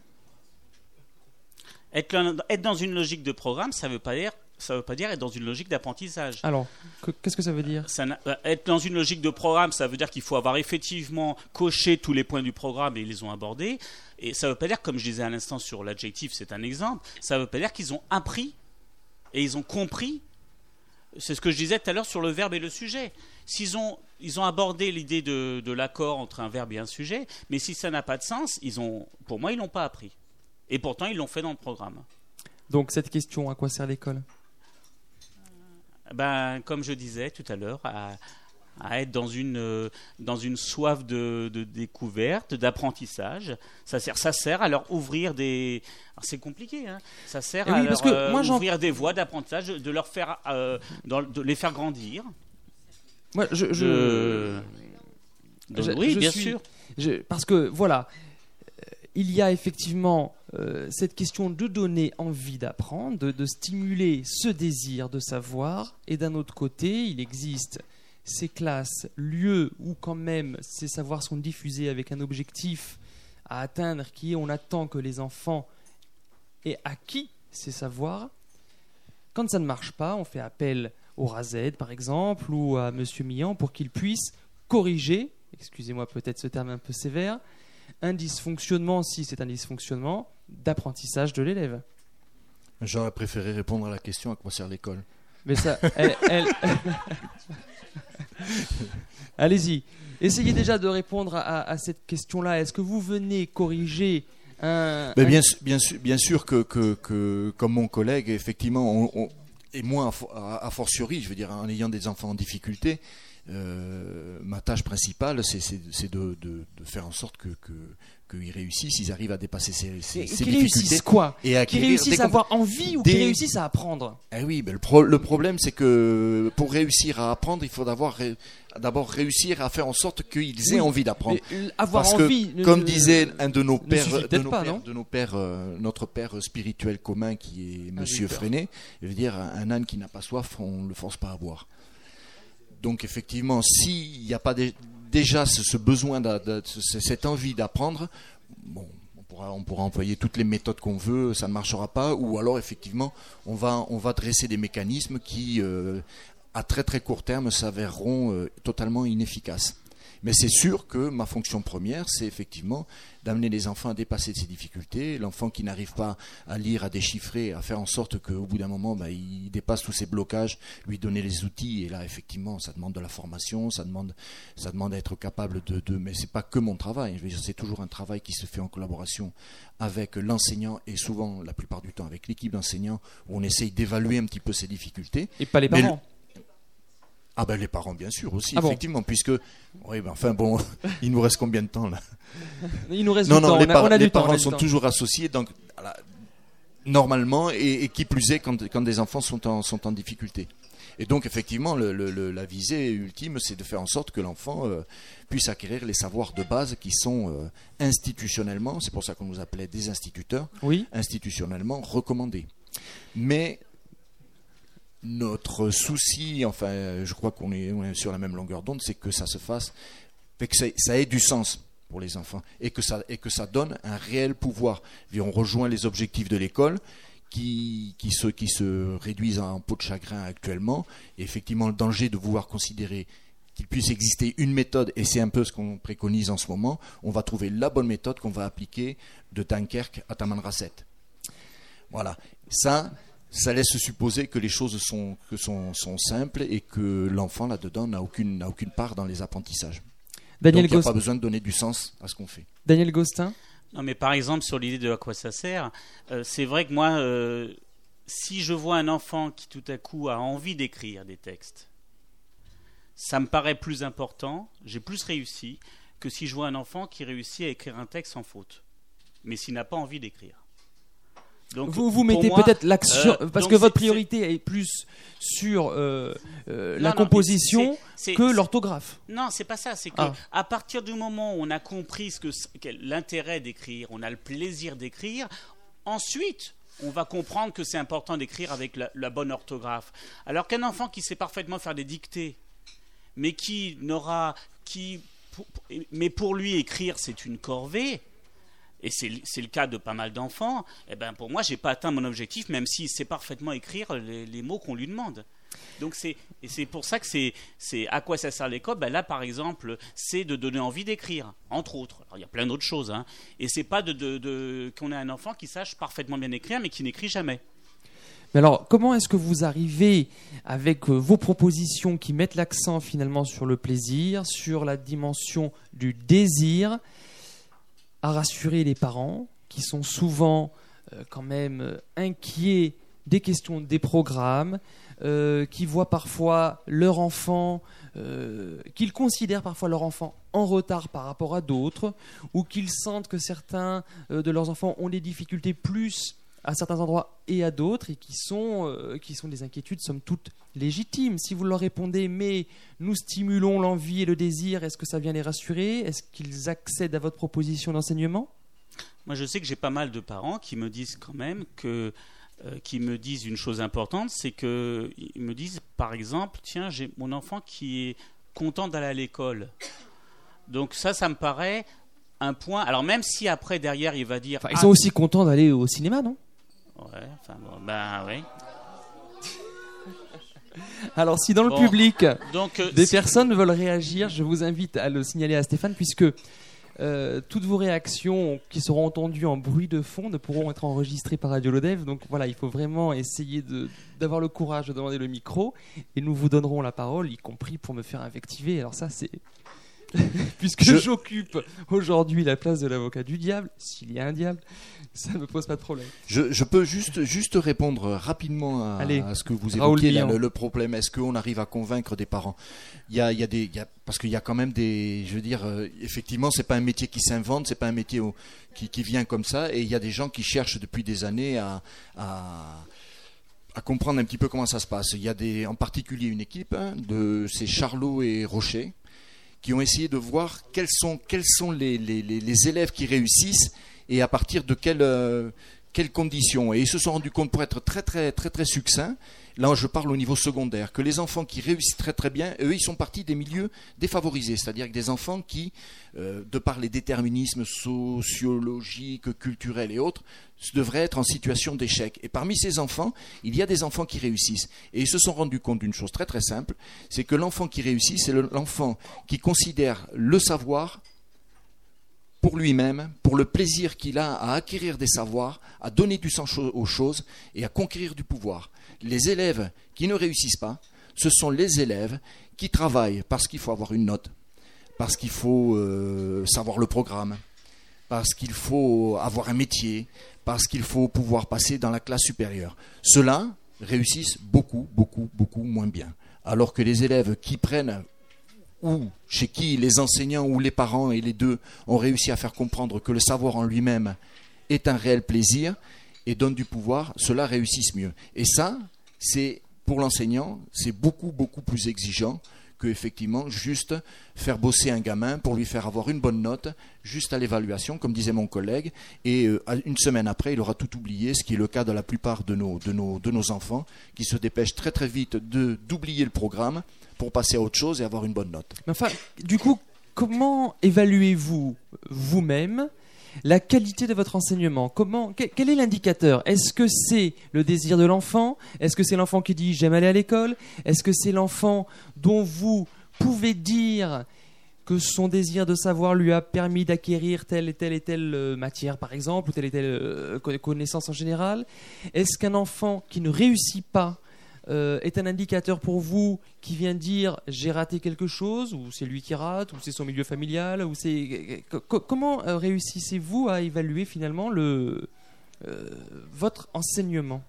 Être, être dans une logique de programme, ça veut pas dire, ça veut pas dire être dans une logique d'apprentissage. Alors, que, qu'est-ce que ça veut dire ? Ça être dans une logique de programme, ça veut dire qu'il faut avoir effectivement coché tous les points du programme et ils les ont abordés. Et ça ne veut pas dire, comme je disais à l'instant sur l'adjectif, c'est un exemple, ça ne veut pas dire qu'ils ont appris et ils ont compris. C'est ce que je disais tout à l'heure sur le verbe et le sujet. S'ils ont, ils ont abordé l'idée de, de l'accord entre un verbe et un sujet, mais si ça n'a pas de sens, ils ont, pour moi, ils ne l'ont pas appris. Et pourtant, ils l'ont fait dans le programme. Donc, cette question, à quoi sert l'école ? Ben, comme je disais tout à l'heure, à... à être dans une, euh, dans une soif de, de découverte, d'apprentissage. Ça sert, ça sert à leur ouvrir des... Alors c'est compliqué, hein. Ça sert Et à oui, leur parce que euh, moi, ouvrir des voies d'apprentissage, de leur faire, euh, dans, de les faire grandir. Moi, je... je... De... De... je oui, je bien suis... sûr. Je... Parce que, voilà, il y a effectivement euh, cette question de donner envie d'apprendre, de, de stimuler ce désir de savoir, et d'un autre côté, il existe ces classes, lieux où quand même ces savoirs sont diffusés avec un objectif à atteindre qui est on attend que les enfants aient acquis ces savoirs. Quand ça ne marche pas, on fait appel au Razed par exemple ou à Monsieur Millan pour qu'il puisse corriger, excusez-moi peut-être ce terme un peu sévère, un dysfonctionnement, si c'est un dysfonctionnement, d'apprentissage de l'élève. J'aurais préféré répondre à la question à quoi sert l'école. Mais ça, elle... elle... Allez-y, essayez déjà de répondre à, à cette question-là. Est-ce que vous venez corriger un... Mais un... bien, bien, bien sûr que, que, que, comme mon collègue, effectivement, on, on, et moi, a, a fortiori, je veux dire, en ayant des enfants en difficulté, euh, ma tâche principale, c'est, c'est, c'est de, de, de faire en sorte que, que, qu'ils réussissent, ils arrivent à dépasser ces, ces, ces qu'ils difficultés. Réussissent quoi et à Qu'ils réussissent à avoir envie ou des... qu'ils réussissent à apprendre. Eh oui, mais le, pro, le problème, c'est que pour réussir à apprendre, il faut d'abord, ré, d'abord réussir à faire en sorte qu'ils aient oui, envie d'apprendre. Avoir Parce envie, que, comme ne, disait un de nos pères, de nos pas, pères, de nos pères euh, notre père spirituel commun qui est Monsieur ah, Freinet, je veux dire, un, un âne qui n'a pas soif, on ne le force pas à boire. Donc effectivement, s'il n'y a pas dé, déjà ce, ce besoin, de, de, cette envie d'apprendre, bon, on pourra, on pourra employer toutes les méthodes qu'on veut, ça ne marchera pas. Ou alors, effectivement, on va, on va dresser des mécanismes qui, euh, à très très court terme, s'avéreront euh, totalement inefficaces. Mais c'est sûr que ma fonction première, c'est effectivement d'amener les enfants à dépasser ces difficultés. L'enfant qui n'arrive pas à lire, à déchiffrer, à faire en sorte qu'au bout d'un moment, bah, il dépasse tous ces blocages, lui donner les outils. Et là, effectivement, ça demande de la formation, ça demande, ça demande d'être capable de, de... Mais c'est pas que mon travail. Je veux dire, c'est toujours un travail qui se fait en collaboration avec l'enseignant et souvent, la plupart du temps, avec l'équipe d'enseignants, où on essaye d'évaluer un petit peu ces difficultés. Et pas les parents. Mais Ah ben les parents bien sûr aussi, ah effectivement, bon. puisque oui ben enfin bon, il nous reste combien de temps là? Il nous reste non du non temps. les, On a, par- on a les du temps, parents on a du sont temps. toujours associés donc voilà, normalement et, et qui plus est quand quand des enfants sont en sont en difficulté. Et donc effectivement le, le, le, la visée ultime c'est de faire en sorte que l'enfant euh, puisse acquérir les savoirs de base qui sont euh, institutionnellement, c'est pour ça qu'on nous appelait des instituteurs, oui. institutionnellement recommandés. Mais notre souci, enfin, je crois qu'on est, on est sur la même longueur d'onde, c'est que ça se fasse, fait que ça, ça ait du sens pour les enfants et que ça, et que ça donne un réel pouvoir. Et on rejoint les objectifs de l'école qui, qui, se, qui se réduisent en peau de chagrin actuellement. Et effectivement, le danger de vouloir considérer qu'il puisse exister une méthode, et c'est un peu ce qu'on préconise en ce moment, on va trouver la bonne méthode qu'on va appliquer de Dunkerque à Tamanrasset. Voilà. Ça... Ça laisse supposer que les choses sont, que sont, sont simples et que l'enfant là-dedans n'a aucune, n'a aucune part dans les apprentissages. Daniel Donc il n'y a Gostin. pas besoin de donner du sens à ce qu'on fait. Daniel Gostin. Non, mais par exemple, sur l'idée de à quoi ça sert, euh, c'est vrai que moi, euh, si je vois un enfant qui tout à coup a envie d'écrire des textes, ça me paraît plus important, j'ai plus réussi, que si je vois un enfant qui réussit à écrire un texte sans faute, mais s'il n'a pas envie d'écrire. Donc, vous vous pour mettez moi, peut-être l'action euh, parce donc que votre c'est- priorité est plus sur euh, euh, Non, la non, mais composition c'est- c'est- que c'est- l'orthographe. Non, c'est pas ça. C'est que Ah. à partir du moment où on a compris ce que c'est- quel- l'intérêt d'écrire, on a le plaisir d'écrire, ensuite on va comprendre que c'est important d'écrire avec la, la bonne orthographe. Alors qu'un enfant qui sait parfaitement faire des dictées, mais qui n'aura, qui, pour- mais pour lui écrire c'est une corvée. Et c'est, c'est le cas de pas mal d'enfants. Eh ben pour moi, j'ai pas atteint mon objectif, même s'il sait parfaitement écrire les, les mots qu'on lui demande. Donc c'est, et c'est pour ça que c'est, c'est à quoi ça sert l'école. Ben là, par exemple, c'est de donner envie d'écrire, entre autres. Alors, il y a plein d'autres choses, hein. Et c'est pas de, de, de, qu'on ait un enfant qui sache parfaitement bien écrire, mais qui n'écrit jamais. Mais alors, comment est-ce que vous arrivez avec euh, vos propositions qui mettent l'accent finalement sur le plaisir, sur la dimension du désir, à rassurer les parents qui sont souvent euh, quand même euh, inquiets des questions des programmes, euh, qui voient parfois leur enfant, euh, qu'ils considèrent parfois leur enfant en retard par rapport à d'autres, ou qu'ils sentent que certains euh, de leurs enfants ont des difficultés plus à certains endroits et à d'autres, et qui sont, euh, qui sont des inquiétudes somme toute légitimes. Si vous leur répondez « mais nous stimulons l'envie et le désir », est-ce que ça vient les rassurer? Est-ce qu'ils accèdent à votre proposition d'enseignement? Moi, je sais que j'ai pas mal de parents qui me disent quand même que, euh, qui me disent une chose importante, c'est que ils me disent, par exemple, tiens, j'ai mon enfant qui est content d'aller à l'école. Donc ça, ça me paraît un point. Alors même si après derrière, il va dire, Enfin, ils sont aussi contents d'aller au cinéma, non? ouais, enfin bon, ben oui. Alors, si dans le Bon, public, Donc euh, des si- personnes veulent réagir, je vous invite à le signaler à Stéphane, puisque euh, toutes vos réactions qui seront entendues en bruit de fond ne pourront être enregistrées par Radio Lodev. Donc voilà, il faut vraiment essayer de, d'avoir le courage de demander le micro, et nous vous donnerons la parole, y compris pour me faire invectiver. Alors ça, c'est... Puisque Je- j'occupe aujourd'hui la place de l'avocat du diable, s'il y a un diable, ça ne me pose pas de problème. Je, je peux juste, juste répondre rapidement à, Allez, à ce que vous Raoul évoquiez, là, Bihan. le, le problème. Est-ce qu'on arrive à convaincre des parents? Il y a, il y a des, il y a, parce qu'il y a quand même des, je veux dire, euh, effectivement, c'est pas un métier qui s'invente, c'est pas un métier au- qui, qui vient comme ça, et il y a des gens qui cherchent depuis des années à, à à comprendre un petit peu comment ça se passe. Il y a des, en particulier une équipe, hein, de, c'est Charlot et Rocher, qui ont essayé de voir quels sont, quels sont les, les, les, les élèves qui réussissent et à partir de quel, euh, quelles conditions. Et ils se sont rendus compte, pour être très très très très succinct, là je parle au niveau secondaire, que les enfants qui réussissent très très bien, eux ils sont partis des milieux défavorisés, c'est-à-dire que des enfants qui, euh, de par les déterminismes sociologiques, culturels et autres, devraient être en situation d'échec. Et parmi ces enfants, il y a des enfants qui réussissent. Et ils se sont rendus compte d'une chose très très simple, c'est que l'enfant qui réussit, c'est le, l'enfant qui considère le savoir pour lui-même, pour le plaisir qu'il a à acquérir des savoirs, à donner du sens aux choses et à conquérir du pouvoir. Les élèves qui ne réussissent pas, ce sont les élèves qui travaillent parce qu'il faut avoir une note, parce qu'il faut euh, savoir le programme, parce qu'il faut avoir un métier, parce qu'il faut pouvoir passer dans la classe supérieure. Ceux-là réussissent beaucoup, beaucoup, beaucoup moins bien. Alors que les élèves qui prennent, ou chez qui les enseignants ou les parents et les deux ont réussi à faire comprendre que le savoir en lui-même est un réel plaisir et donne du pouvoir, ceux-là réussissent mieux. Et ça, c'est pour l'enseignant, c'est beaucoup, beaucoup plus exigeant que effectivement juste faire bosser un gamin pour lui faire avoir une bonne note, juste à l'évaluation, comme disait mon collègue, et euh, une semaine après, il aura tout oublié, ce qui est le cas de la plupart de nos, de nos, de nos enfants, qui se dépêchent très très vite de, d'oublier le programme pour passer à autre chose et avoir une bonne note. Enfin, du coup, comment évaluez-vous vous-même la qualité de votre enseignement? Comment, quel est l'indicateur? Est-ce que c'est le désir de l'enfant? Est-ce que c'est l'enfant qui dit « j'aime aller à l'école » Est-ce que c'est l'enfant dont vous pouvez dire que son désir de savoir lui a permis d'acquérir telle et telle et telle matière, par exemple, ou telle et telle connaissance en général? Est-ce qu'un enfant qui ne réussit pas Euh, est un indicateur pour vous qui vient dire j'ai raté quelque chose, ou c'est lui qui rate, ou c'est son milieu familial, ou c'est comment euh, réussissez-vous à évaluer finalement le euh, votre enseignement?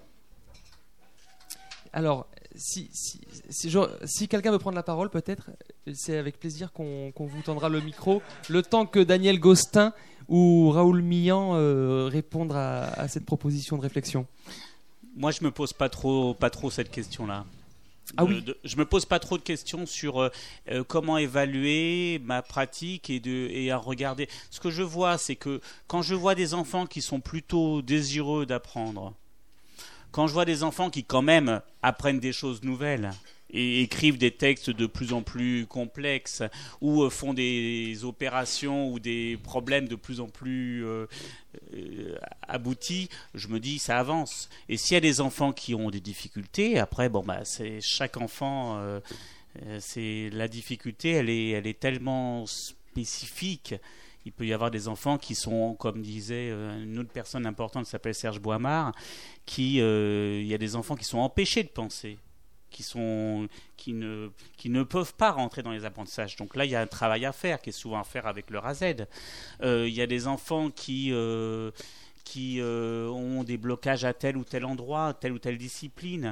Alors si si si, genre, si quelqu'un veut prendre la parole, peut-être c'est avec plaisir qu'on, qu'on vous tendra le micro le temps que Daniel Gostin ou Raoul Millan euh, répondent à, à cette proposition de réflexion. Moi, je me pose pas trop, pas trop cette question-là. Ah oui. De, de, je me pose pas trop de questions sur euh, euh, comment évaluer ma pratique et, de, et à regarder. Ce que je vois, c'est que quand je vois des enfants qui sont plutôt désireux d'apprendre, quand je vois des enfants qui quand même apprennent des choses nouvelles et écrivent des textes de plus en plus complexes ou font des opérations ou des problèmes de plus en plus euh, euh, aboutis, je me dis ça avance. Et s'il y a des enfants qui ont des difficultés, après bon bah c'est chaque enfant, euh, c'est la difficulté, elle est elle est tellement spécifique. Il peut y avoir des enfants qui sont, comme disait une autre personne importante qui s'appelle Serge Boimard, qui euh, il y a des enfants qui sont empêchés de penser, qui, sont, qui, ne, qui ne peuvent pas rentrer dans les apprentissages. Donc là, il y a un travail à faire, qui est souvent à faire avec le R A Z. Euh, il y a des enfants qui, euh, qui euh, ont des blocages à tel ou tel endroit, telle ou telle discipline.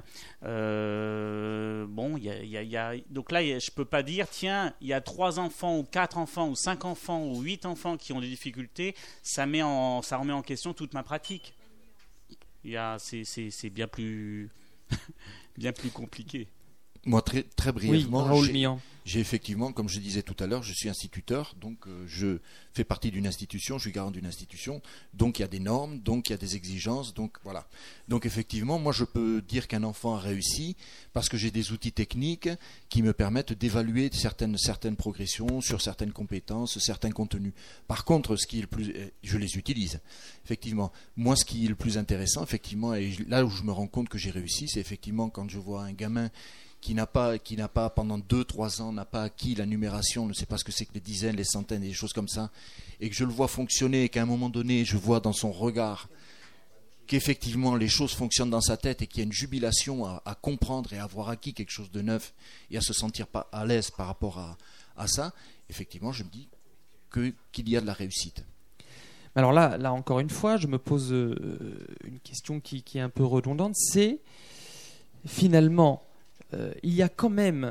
Euh, bon, il y a, il y a, il y a, donc là, je ne peux pas dire, tiens, il y a trois enfants, ou quatre enfants, ou cinq enfants, ou huit enfants qui ont des difficultés, ça, met en, ça remet en question toute ma pratique. Il y a, c'est, c'est, c'est bien plus... bien plus compliqué. Moi, très, très brièvement, oui, j'ai, j'ai effectivement, comme je disais tout à l'heure, je suis instituteur, donc euh, je fais partie d'une institution, je suis garant d'une institution, donc il y a des normes, donc il y a des exigences, donc voilà. Donc effectivement, moi je peux dire qu'un enfant a réussi parce que j'ai des outils techniques qui me permettent d'évaluer certaines, certaines progressions sur certaines compétences, certains contenus. Par contre, ce qui est le plus, je les utilise, effectivement. Moi, ce qui est le plus intéressant, effectivement, et là où je me rends compte que j'ai réussi, c'est effectivement quand je vois un gamin qui n'a pas, qui n'a pas pendant deux trois ans, n'a pas acquis la numération, ne sait pas ce que c'est que les dizaines, les centaines, et des choses comme ça, et que je le vois fonctionner, et qu'à un moment donné, je vois dans son regard qu'effectivement les choses fonctionnent dans sa tête et qu'il y a une jubilation à, à comprendre et à avoir acquis quelque chose de neuf et à se sentir pas à l'aise par rapport à, à ça, effectivement, je me dis que, qu'il y a de la réussite. Alors là, là encore une fois, je me pose euh, une question qui, qui est un peu redondante, c'est finalement... Euh, il y a quand même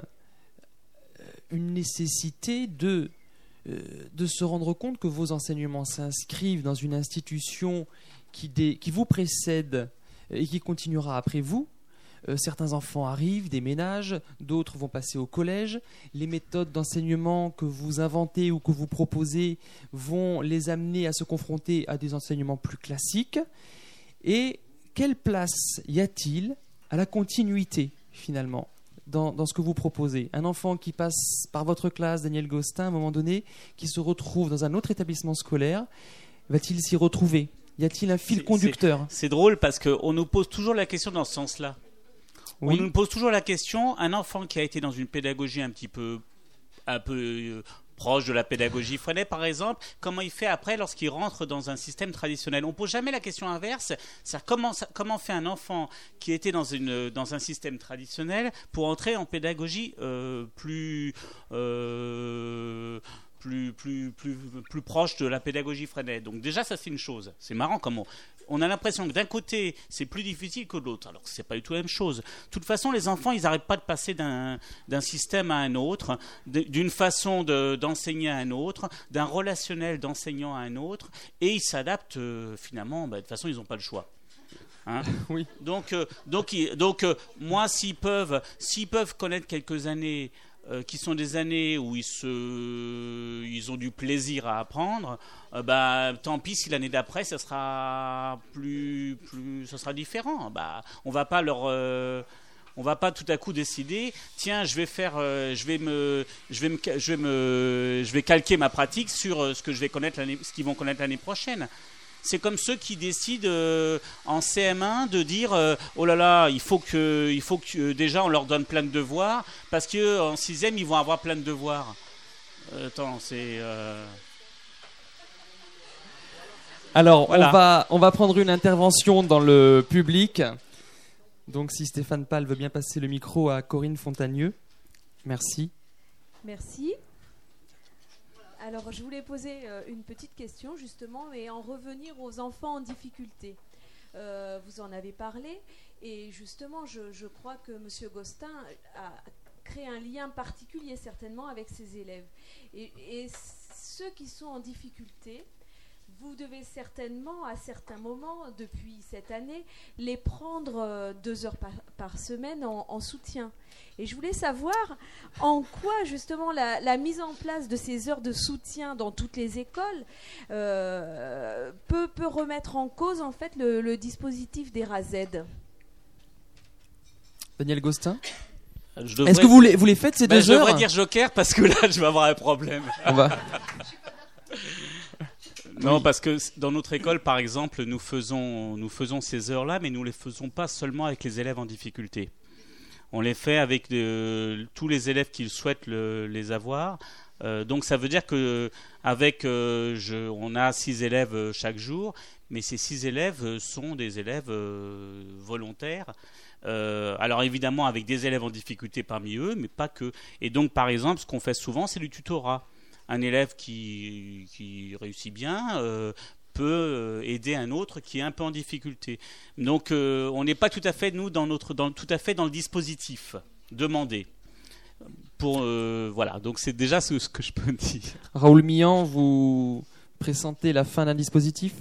une nécessité de, euh, de se rendre compte que vos enseignements s'inscrivent dans une institution qui, dé, qui vous précède et qui continuera après vous. Euh, certains enfants arrivent, déménagent, d'autres vont passer au collège. Les méthodes d'enseignement que vous inventez ou que vous proposez vont les amener à se confronter à des enseignements plus classiques. Et quelle place y a-t-il à la continuité, finalement, dans, dans ce que vous proposez? Un enfant qui passe par votre classe, Daniel Gostin, à un moment donné, qui se retrouve dans un autre établissement scolaire, va-t-il s'y retrouver? Y a-t-il un fil C'est- conducteur? C'est drôle parce qu'on nous pose toujours la question dans ce sens-là. Oui. On nous pose toujours la question, un enfant qui a été dans une pédagogie un petit peu, un peu euh, proche de la pédagogie Freinet, par exemple, comment il fait après lorsqu'il rentre dans un système traditionnel? On ne pose jamais la question inverse, c'est-à-dire comment, ça- comment fait un enfant qui était dans, une, dans un système traditionnel pour entrer en pédagogie euh, plus... euh, Plus, plus, plus, plus proche de la pédagogie Freinet. Donc déjà, ça c'est une chose. C'est marrant comment on a l'impression que d'un côté, c'est plus difficile que de l'autre, alors que c'est pas du tout la même chose. De toute façon, les enfants, ils n'arrêtent pas de passer d'un, d'un système à un autre, d'une façon de, d'enseigner à un autre, d'un relationnel d'enseignant à un autre, et ils s'adaptent euh, finalement. Bah, de toute façon, ils n'ont pas le choix. Hein? Oui. Donc, euh, donc, ils- donc euh, moi, s'ils peuvent, s'ils peuvent connaître quelques années euh, qui sont des années où ils, se, ils ont du plaisir à apprendre, euh, bah, tant pis si l'année d'après, ça sera, plus, plus, ça sera différent. Bah, on va pas leur... euh, on va pas tout à coup décider, tiens, je vais faire, euh, je vais me, je vais me, je vais me, je vais calquer ma pratique sur euh, ce que je vais connaître l'année, ce qu'ils vont connaître l'année prochaine. C'est comme ceux qui décident euh, en C M un de dire euh, oh là là, il faut que, il faut que euh, déjà on leur donne plein de devoirs parce que en sixième ils vont avoir plein de devoirs. Euh, attends, c'est euh... Alors, Voilà. on, va, on va prendre une intervention dans le public. Donc, si Stéphane Pal veut bien passer le micro à Corinne Fontagneux. Merci. Merci. Alors, je voulais poser euh, une petite question, justement, et en revenir aux enfants en difficulté. Euh, vous en avez parlé, et justement, je, je crois que M. Gostin a créé un lien particulier, certainement, avec ses élèves. Et, et ceux qui sont en difficulté, vous devez certainement, à certains moments, depuis cette année, les prendre euh, deux heures par, par semaine en, en soutien. Et je voulais savoir en quoi, justement, la, la mise en place de ces heures de soutien dans toutes les écoles euh, peut, peut remettre en cause, en fait, le, le dispositif des R A Z. Daniel Gostin. je devrais- Est-ce que vous les, vous les faites ces Ben, deux je devrais heures dire Joker parce que là je vais avoir un problème. On va... Non, parce que dans notre école, par exemple, nous faisons, nous faisons ces heures-là, mais nous ne les faisons pas seulement avec les élèves en difficulté. On les fait avec de, tous les élèves qui souhaitent le, les avoir. Euh, donc ça veut dire que avec, euh, je, on a six élèves euh, chaque jour, mais ces six élèves euh, sont des élèves euh, volontaires. Euh, alors évidemment avec des élèves en difficulté parmi eux, mais pas que. Et donc par exemple, ce qu'on fait souvent, c'est du tutorat. Un élève qui, qui réussit bien euh, peut aider un autre qui est un peu en difficulté. Donc euh, on n'est pas tout à fait, nous, dans, notre, dans, tout à fait dans le dispositif demandé. Pour, euh, voilà, donc c'est déjà ce, ce que je peux dire. Raoul Millan, vous pressentez la fin d'un dispositif?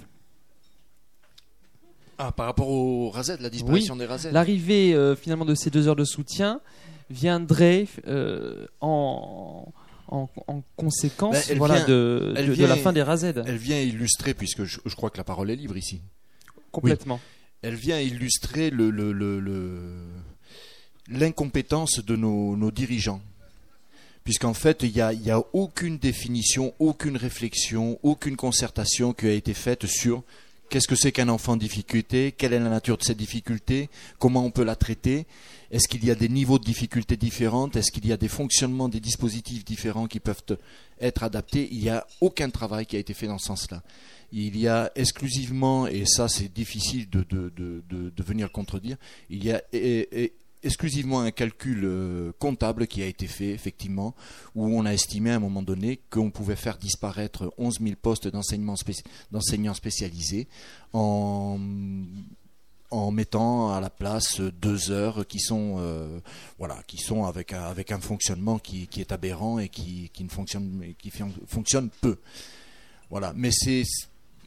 Ah, par rapport au R A Z, la disparition Oui. des R A Z. L'arrivée euh, finalement de ces deux heures de soutien viendrait euh, en, en, en conséquence Ben, elle voilà, vient- de, elle de, de vient- la fin des R A Z. Elle vient illustrer, puisque je, je crois que la parole est libre ici. Complètement. Elle vient illustrer le, le, le, le- l'incompétence de nos, nos dirigeants. Puisqu'en fait, il n'y a, il y a aucune définition, aucune réflexion, aucune concertation qui a été faite sur qu'est-ce que c'est qu'un enfant en difficulté, quelle est la nature de cette difficulté, comment on peut la traiter, est-ce qu'il y a des niveaux de difficulté différents, est-ce qu'il y a des fonctionnements, des dispositifs différents qui peuvent être adaptés. Il n'y a aucun travail qui a été fait dans ce sens-là. Il y a exclusivement, et ça c'est difficile de, de, de, de, de venir le contredire, il y a et, et, exclusivement un calcul euh, comptable qui a été fait, effectivement, où on a estimé à un moment donné qu'on pouvait faire disparaître onze mille postes d'enseignement spéci- d'enseignants spécialisés en, en mettant à la place deux heures qui sont, euh, voilà, qui sont avec, un, avec un fonctionnement qui, qui est aberrant et qui, qui, ne fonctionne, qui fonctionne peu. Voilà. Mais c'est...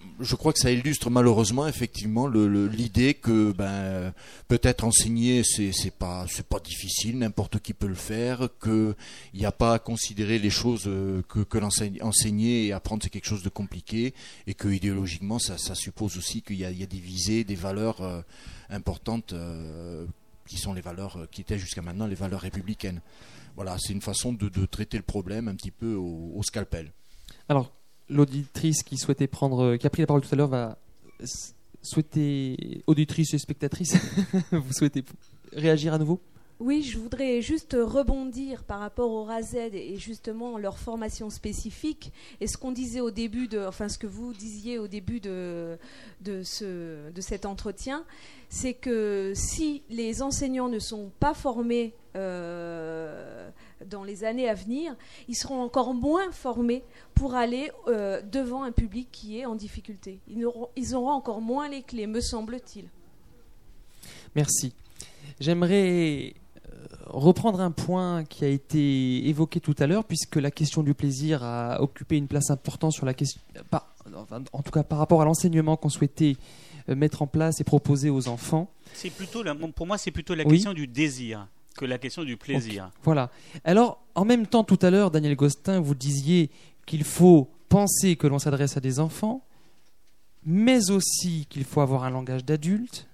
je crois que ça illustre malheureusement effectivement le, le, l'idée que ben, peut-être enseigner c'est, c'est pas c'est pas difficile, n'importe qui peut le faire, qu'il n'y a pas à considérer les choses que, que l'enseigner et apprendre c'est quelque chose de compliqué, et que idéologiquement ça, ça suppose aussi qu'il y a, il y a des visées, des valeurs euh, importantes euh, qui sont les valeurs qui étaient jusqu'à maintenant les valeurs républicaines. Voilà, c'est une façon de, de traiter le problème un petit peu au, au scalpel. Alors, l'auditrice qui souhaitait prendre, qui a pris la parole tout à l'heure, va souhaiter, auditrice et spectatrice, vous souhaitez réagir à nouveau ? Oui, je voudrais juste rebondir par rapport au R A Z et justement leur formation spécifique, et ce qu'on disait au début de, enfin ce que vous disiez au début de de ce de cet entretien, c'est que si les enseignants ne sont pas formés euh, dans les années à venir, ils seront encore moins formés pour aller euh, devant un public qui est en difficulté. Ils auront, ils auront encore moins les clés, me semble-t-il. Merci. J'aimerais reprendre un point qui a été évoqué tout à l'heure, puisque la question du plaisir a occupé une place importante sur la question, par, en tout cas par rapport à l'enseignement qu'on souhaitait mettre en place et proposer aux enfants. C'est plutôt la, pour moi, c'est plutôt la oui. question du désir que la question du plaisir. Okay. Voilà. Alors, en même temps, tout à l'heure, Daniel Gostin, vous disiez qu'il faut penser que l'on s'adresse à des enfants, mais aussi qu'il faut avoir un langage d'adulte.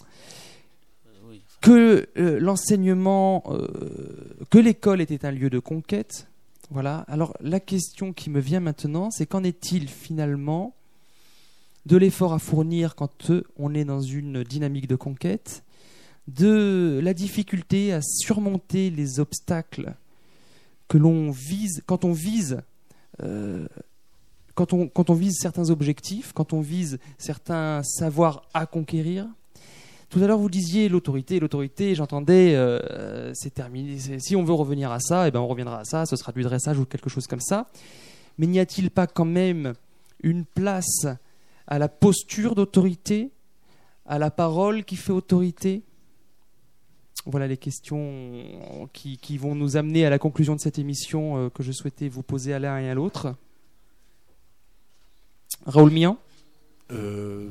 Que euh, l'enseignement, euh, que l'école était un lieu de conquête. Voilà. Alors la question qui me vient maintenant, c'est qu'en est-il finalement de l'effort à fournir quand euh, on est dans une dynamique de conquête, de la difficulté à surmonter les obstacles que l'on vise, quand on vise, euh, quand on, quand on vise certains objectifs, quand on vise certains savoirs à conquérir. Tout à l'heure, vous disiez l'autorité, l'autorité, j'entendais, euh, c'est terminé. C'est, si on veut revenir à ça, eh ben on reviendra à ça, ce sera du dressage ou quelque chose comme ça. Mais n'y a-t-il pas quand même une place à la posture d'autorité, à la parole qui fait autorité ? Voilà les questions qui, qui vont nous amener à la conclusion de cette émission euh, que je souhaitais vous poser à l'un et à l'autre. Raoul Mian ? euh...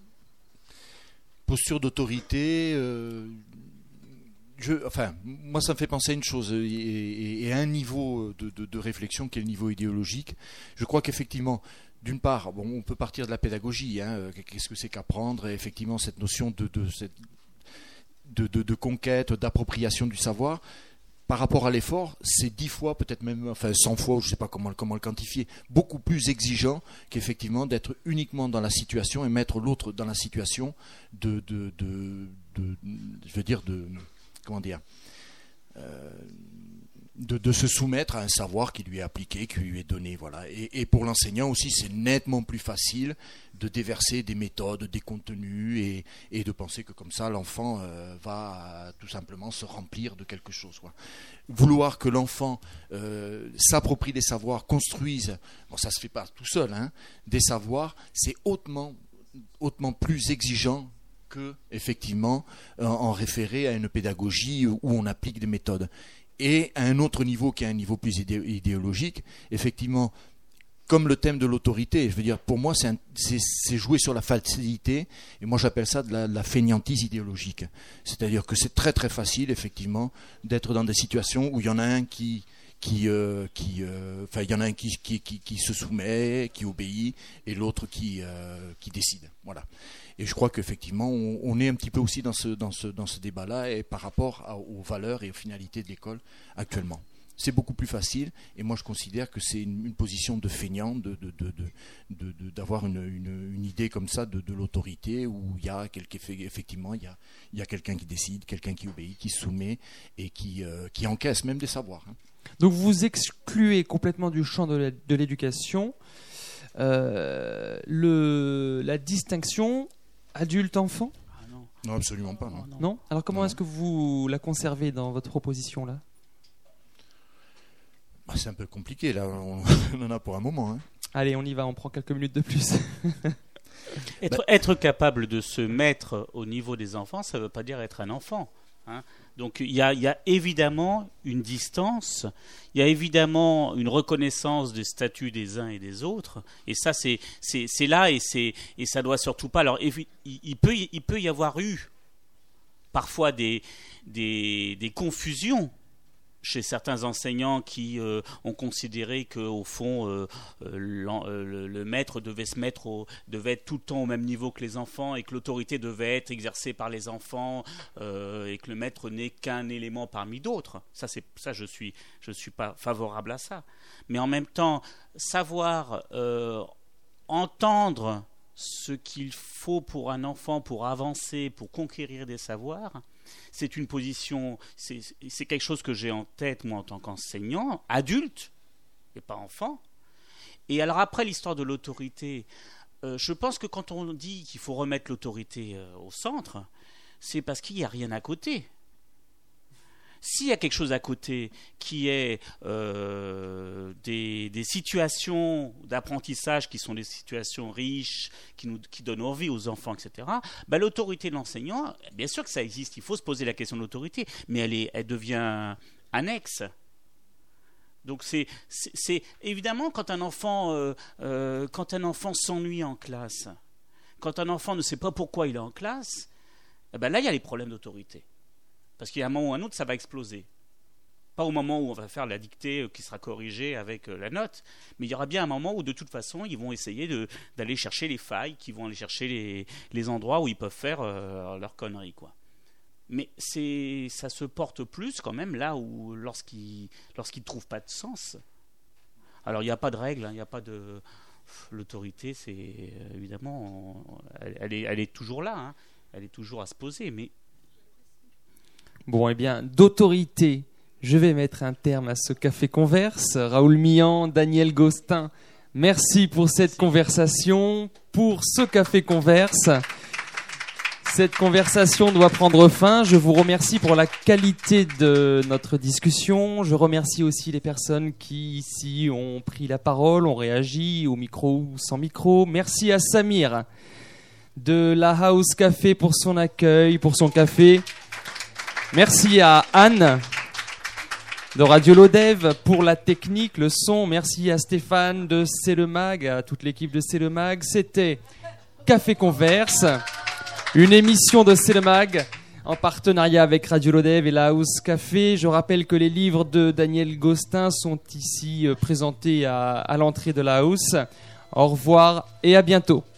Posture d'autorité, euh, je, enfin, moi ça me fait penser à une chose, et, et, et à un niveau de, de, de réflexion qui est le niveau idéologique. Je crois qu'effectivement, d'une part, bon, on peut partir de la pédagogie, hein, qu'est-ce que c'est qu'apprendre, et effectivement cette notion de, de, de, de, de conquête, d'appropriation du savoir. Par rapport à l'effort, c'est dix fois, peut-être même, enfin cent fois, je ne sais pas comment, comment le quantifier, beaucoup plus exigeant qu'effectivement d'être uniquement dans la situation et mettre l'autre dans la situation de, de, de, de je veux dire, de, comment dire, euh, de, de se soumettre à un savoir qui lui est appliqué, qui lui est donné, voilà. Et, et pour l'enseignant aussi, c'est nettement plus facile de déverser des méthodes, des contenus, et, et de penser que comme ça, l'enfant euh, va tout simplement se remplir de quelque chose, quoi. Vouloir que l'enfant euh, s'approprie des savoirs, construise, bon, ça se fait pas tout seul, hein, des savoirs, c'est hautement, hautement plus exigeant que, effectivement, en, en référer à une pédagogie où on applique des méthodes. Et à un autre niveau qui est un niveau plus idé- idéologique, effectivement, comme le thème de l'autorité, je veux dire, pour moi, c'est, un, c'est, c'est jouer sur la facilité, et moi j'appelle ça de la, de la fainéantise idéologique. C'est-à-dire que c'est très très facile, effectivement, d'être dans des situations où il y en a un qui, qui, euh, qui, euh, enfin, il y en a un qui, qui, qui, qui se soumet, qui obéit, et l'autre qui, euh, qui décide. Voilà. Et je crois qu'effectivement, on, on est un petit peu aussi dans ce, dans ce, dans ce débat-là, et par rapport à, aux valeurs et aux finalités de l'école actuellement. C'est beaucoup plus facile, et moi je considère que c'est une, une position de feignant de, de, de, de, de, de, d'avoir une, une, une idée comme ça de, de l'autorité, où il y a quelque, effectivement il y a, il y a quelqu'un qui décide, quelqu'un qui obéit, qui se soumet, et qui, euh, qui encaisse même des savoirs. Hein. Donc vous excluez complètement du champ de, la, de l'éducation euh, le, la distinction adulte-enfant ? Ah non. Non, absolument pas. Non. Non, non Alors comment non. est-ce que vous la conservez dans votre proposition là ? Bah, c'est un peu compliqué là, on, on en a pour un moment. Hein. Allez, on y va, on prend quelques minutes de plus. Être, être capable de se mettre au niveau des enfants, ça ne veut pas dire être un enfant. Hein. Donc il y a, il y a évidemment une distance, il y a évidemment une reconnaissance des statuts des uns et des autres, et ça c'est, c'est, c'est là et, c'est, et ça doit surtout pas. Alors il, il, peut, il peut y avoir eu parfois des, des, des confusions chez certains enseignants qui euh, ont considéré qu'au fond, euh, euh, le, le maître devait se mettre au, devait être tout le temps au même niveau que les enfants et que l'autorité devait être exercée par les enfants euh, et que le maître n'est qu'un élément parmi d'autres. Ça, c'est, ça je suis, je suis pas favorable à ça. Mais en même temps, savoir euh, entendre ce qu'il faut pour un enfant pour avancer, pour conquérir des savoirs, c'est une position, c'est, c'est quelque chose que j'ai en tête, moi, en tant qu'enseignant, adulte, et pas enfant. Et alors après, l'histoire de l'autorité, euh, je pense que quand on dit qu'il faut remettre l'autorité euh, au centre, c'est parce qu'il n'y a rien à côté. S'il y a quelque chose à côté qui est euh, des, des situations d'apprentissage qui sont des situations riches, qui, nous, qui donnent envie aux enfants, et cetera, ben l'autorité de l'enseignant, bien sûr que ça existe, il faut se poser la question de l'autorité, mais elle, est, elle devient annexe. Donc c'est, c'est, c'est évidemment quand un enfant, euh, euh, quand un enfant s'ennuie en classe, quand un enfant ne sait pas pourquoi il est en classe, eh ben là il y a les problèmes d'autorité. Parce qu'il y a un moment ou un autre, ça va exploser. Pas au moment où on va faire la dictée qui sera corrigée avec la note, mais il y aura bien un moment où, de toute façon, ils vont essayer de, d'aller chercher les failles, qu'ils vont aller chercher les, les endroits où ils peuvent faire euh, leurs conneries, quoi. Mais c'est, ça se porte plus quand même là où, lorsqu'ils lorsqu'ils ne trouvent pas de sens. Alors, il n'y a pas de règle, hein, il n'y a pas de... L'autorité, c'est évidemment... Elle, elle, est, elle est toujours là, hein, elle est toujours à se poser, mais... Bon, eh bien, d'autorité, je vais mettre un terme à ce Café Converse. Raoul Mian, Daniel Gostin, merci pour cette conversation, pour ce Café Converse. Cette conversation doit prendre fin. Je vous remercie pour la qualité de notre discussion. Je remercie aussi les personnes qui, ici, ont pris la parole, ont réagi, au micro ou sans micro. Merci à Samir de la House Café pour son accueil, pour son café. Merci à Anne de Radio Lodève pour la technique, le son. Merci à Stéphane de C'est le Mag, à toute l'équipe de C'est le Mag. C'était Café Converse, une émission de C'est le Mag en partenariat avec Radio Lodève et la House Café. Je rappelle que les livres de Daniel Gostin sont ici présentés à, à l'entrée de la House. Au revoir et à bientôt.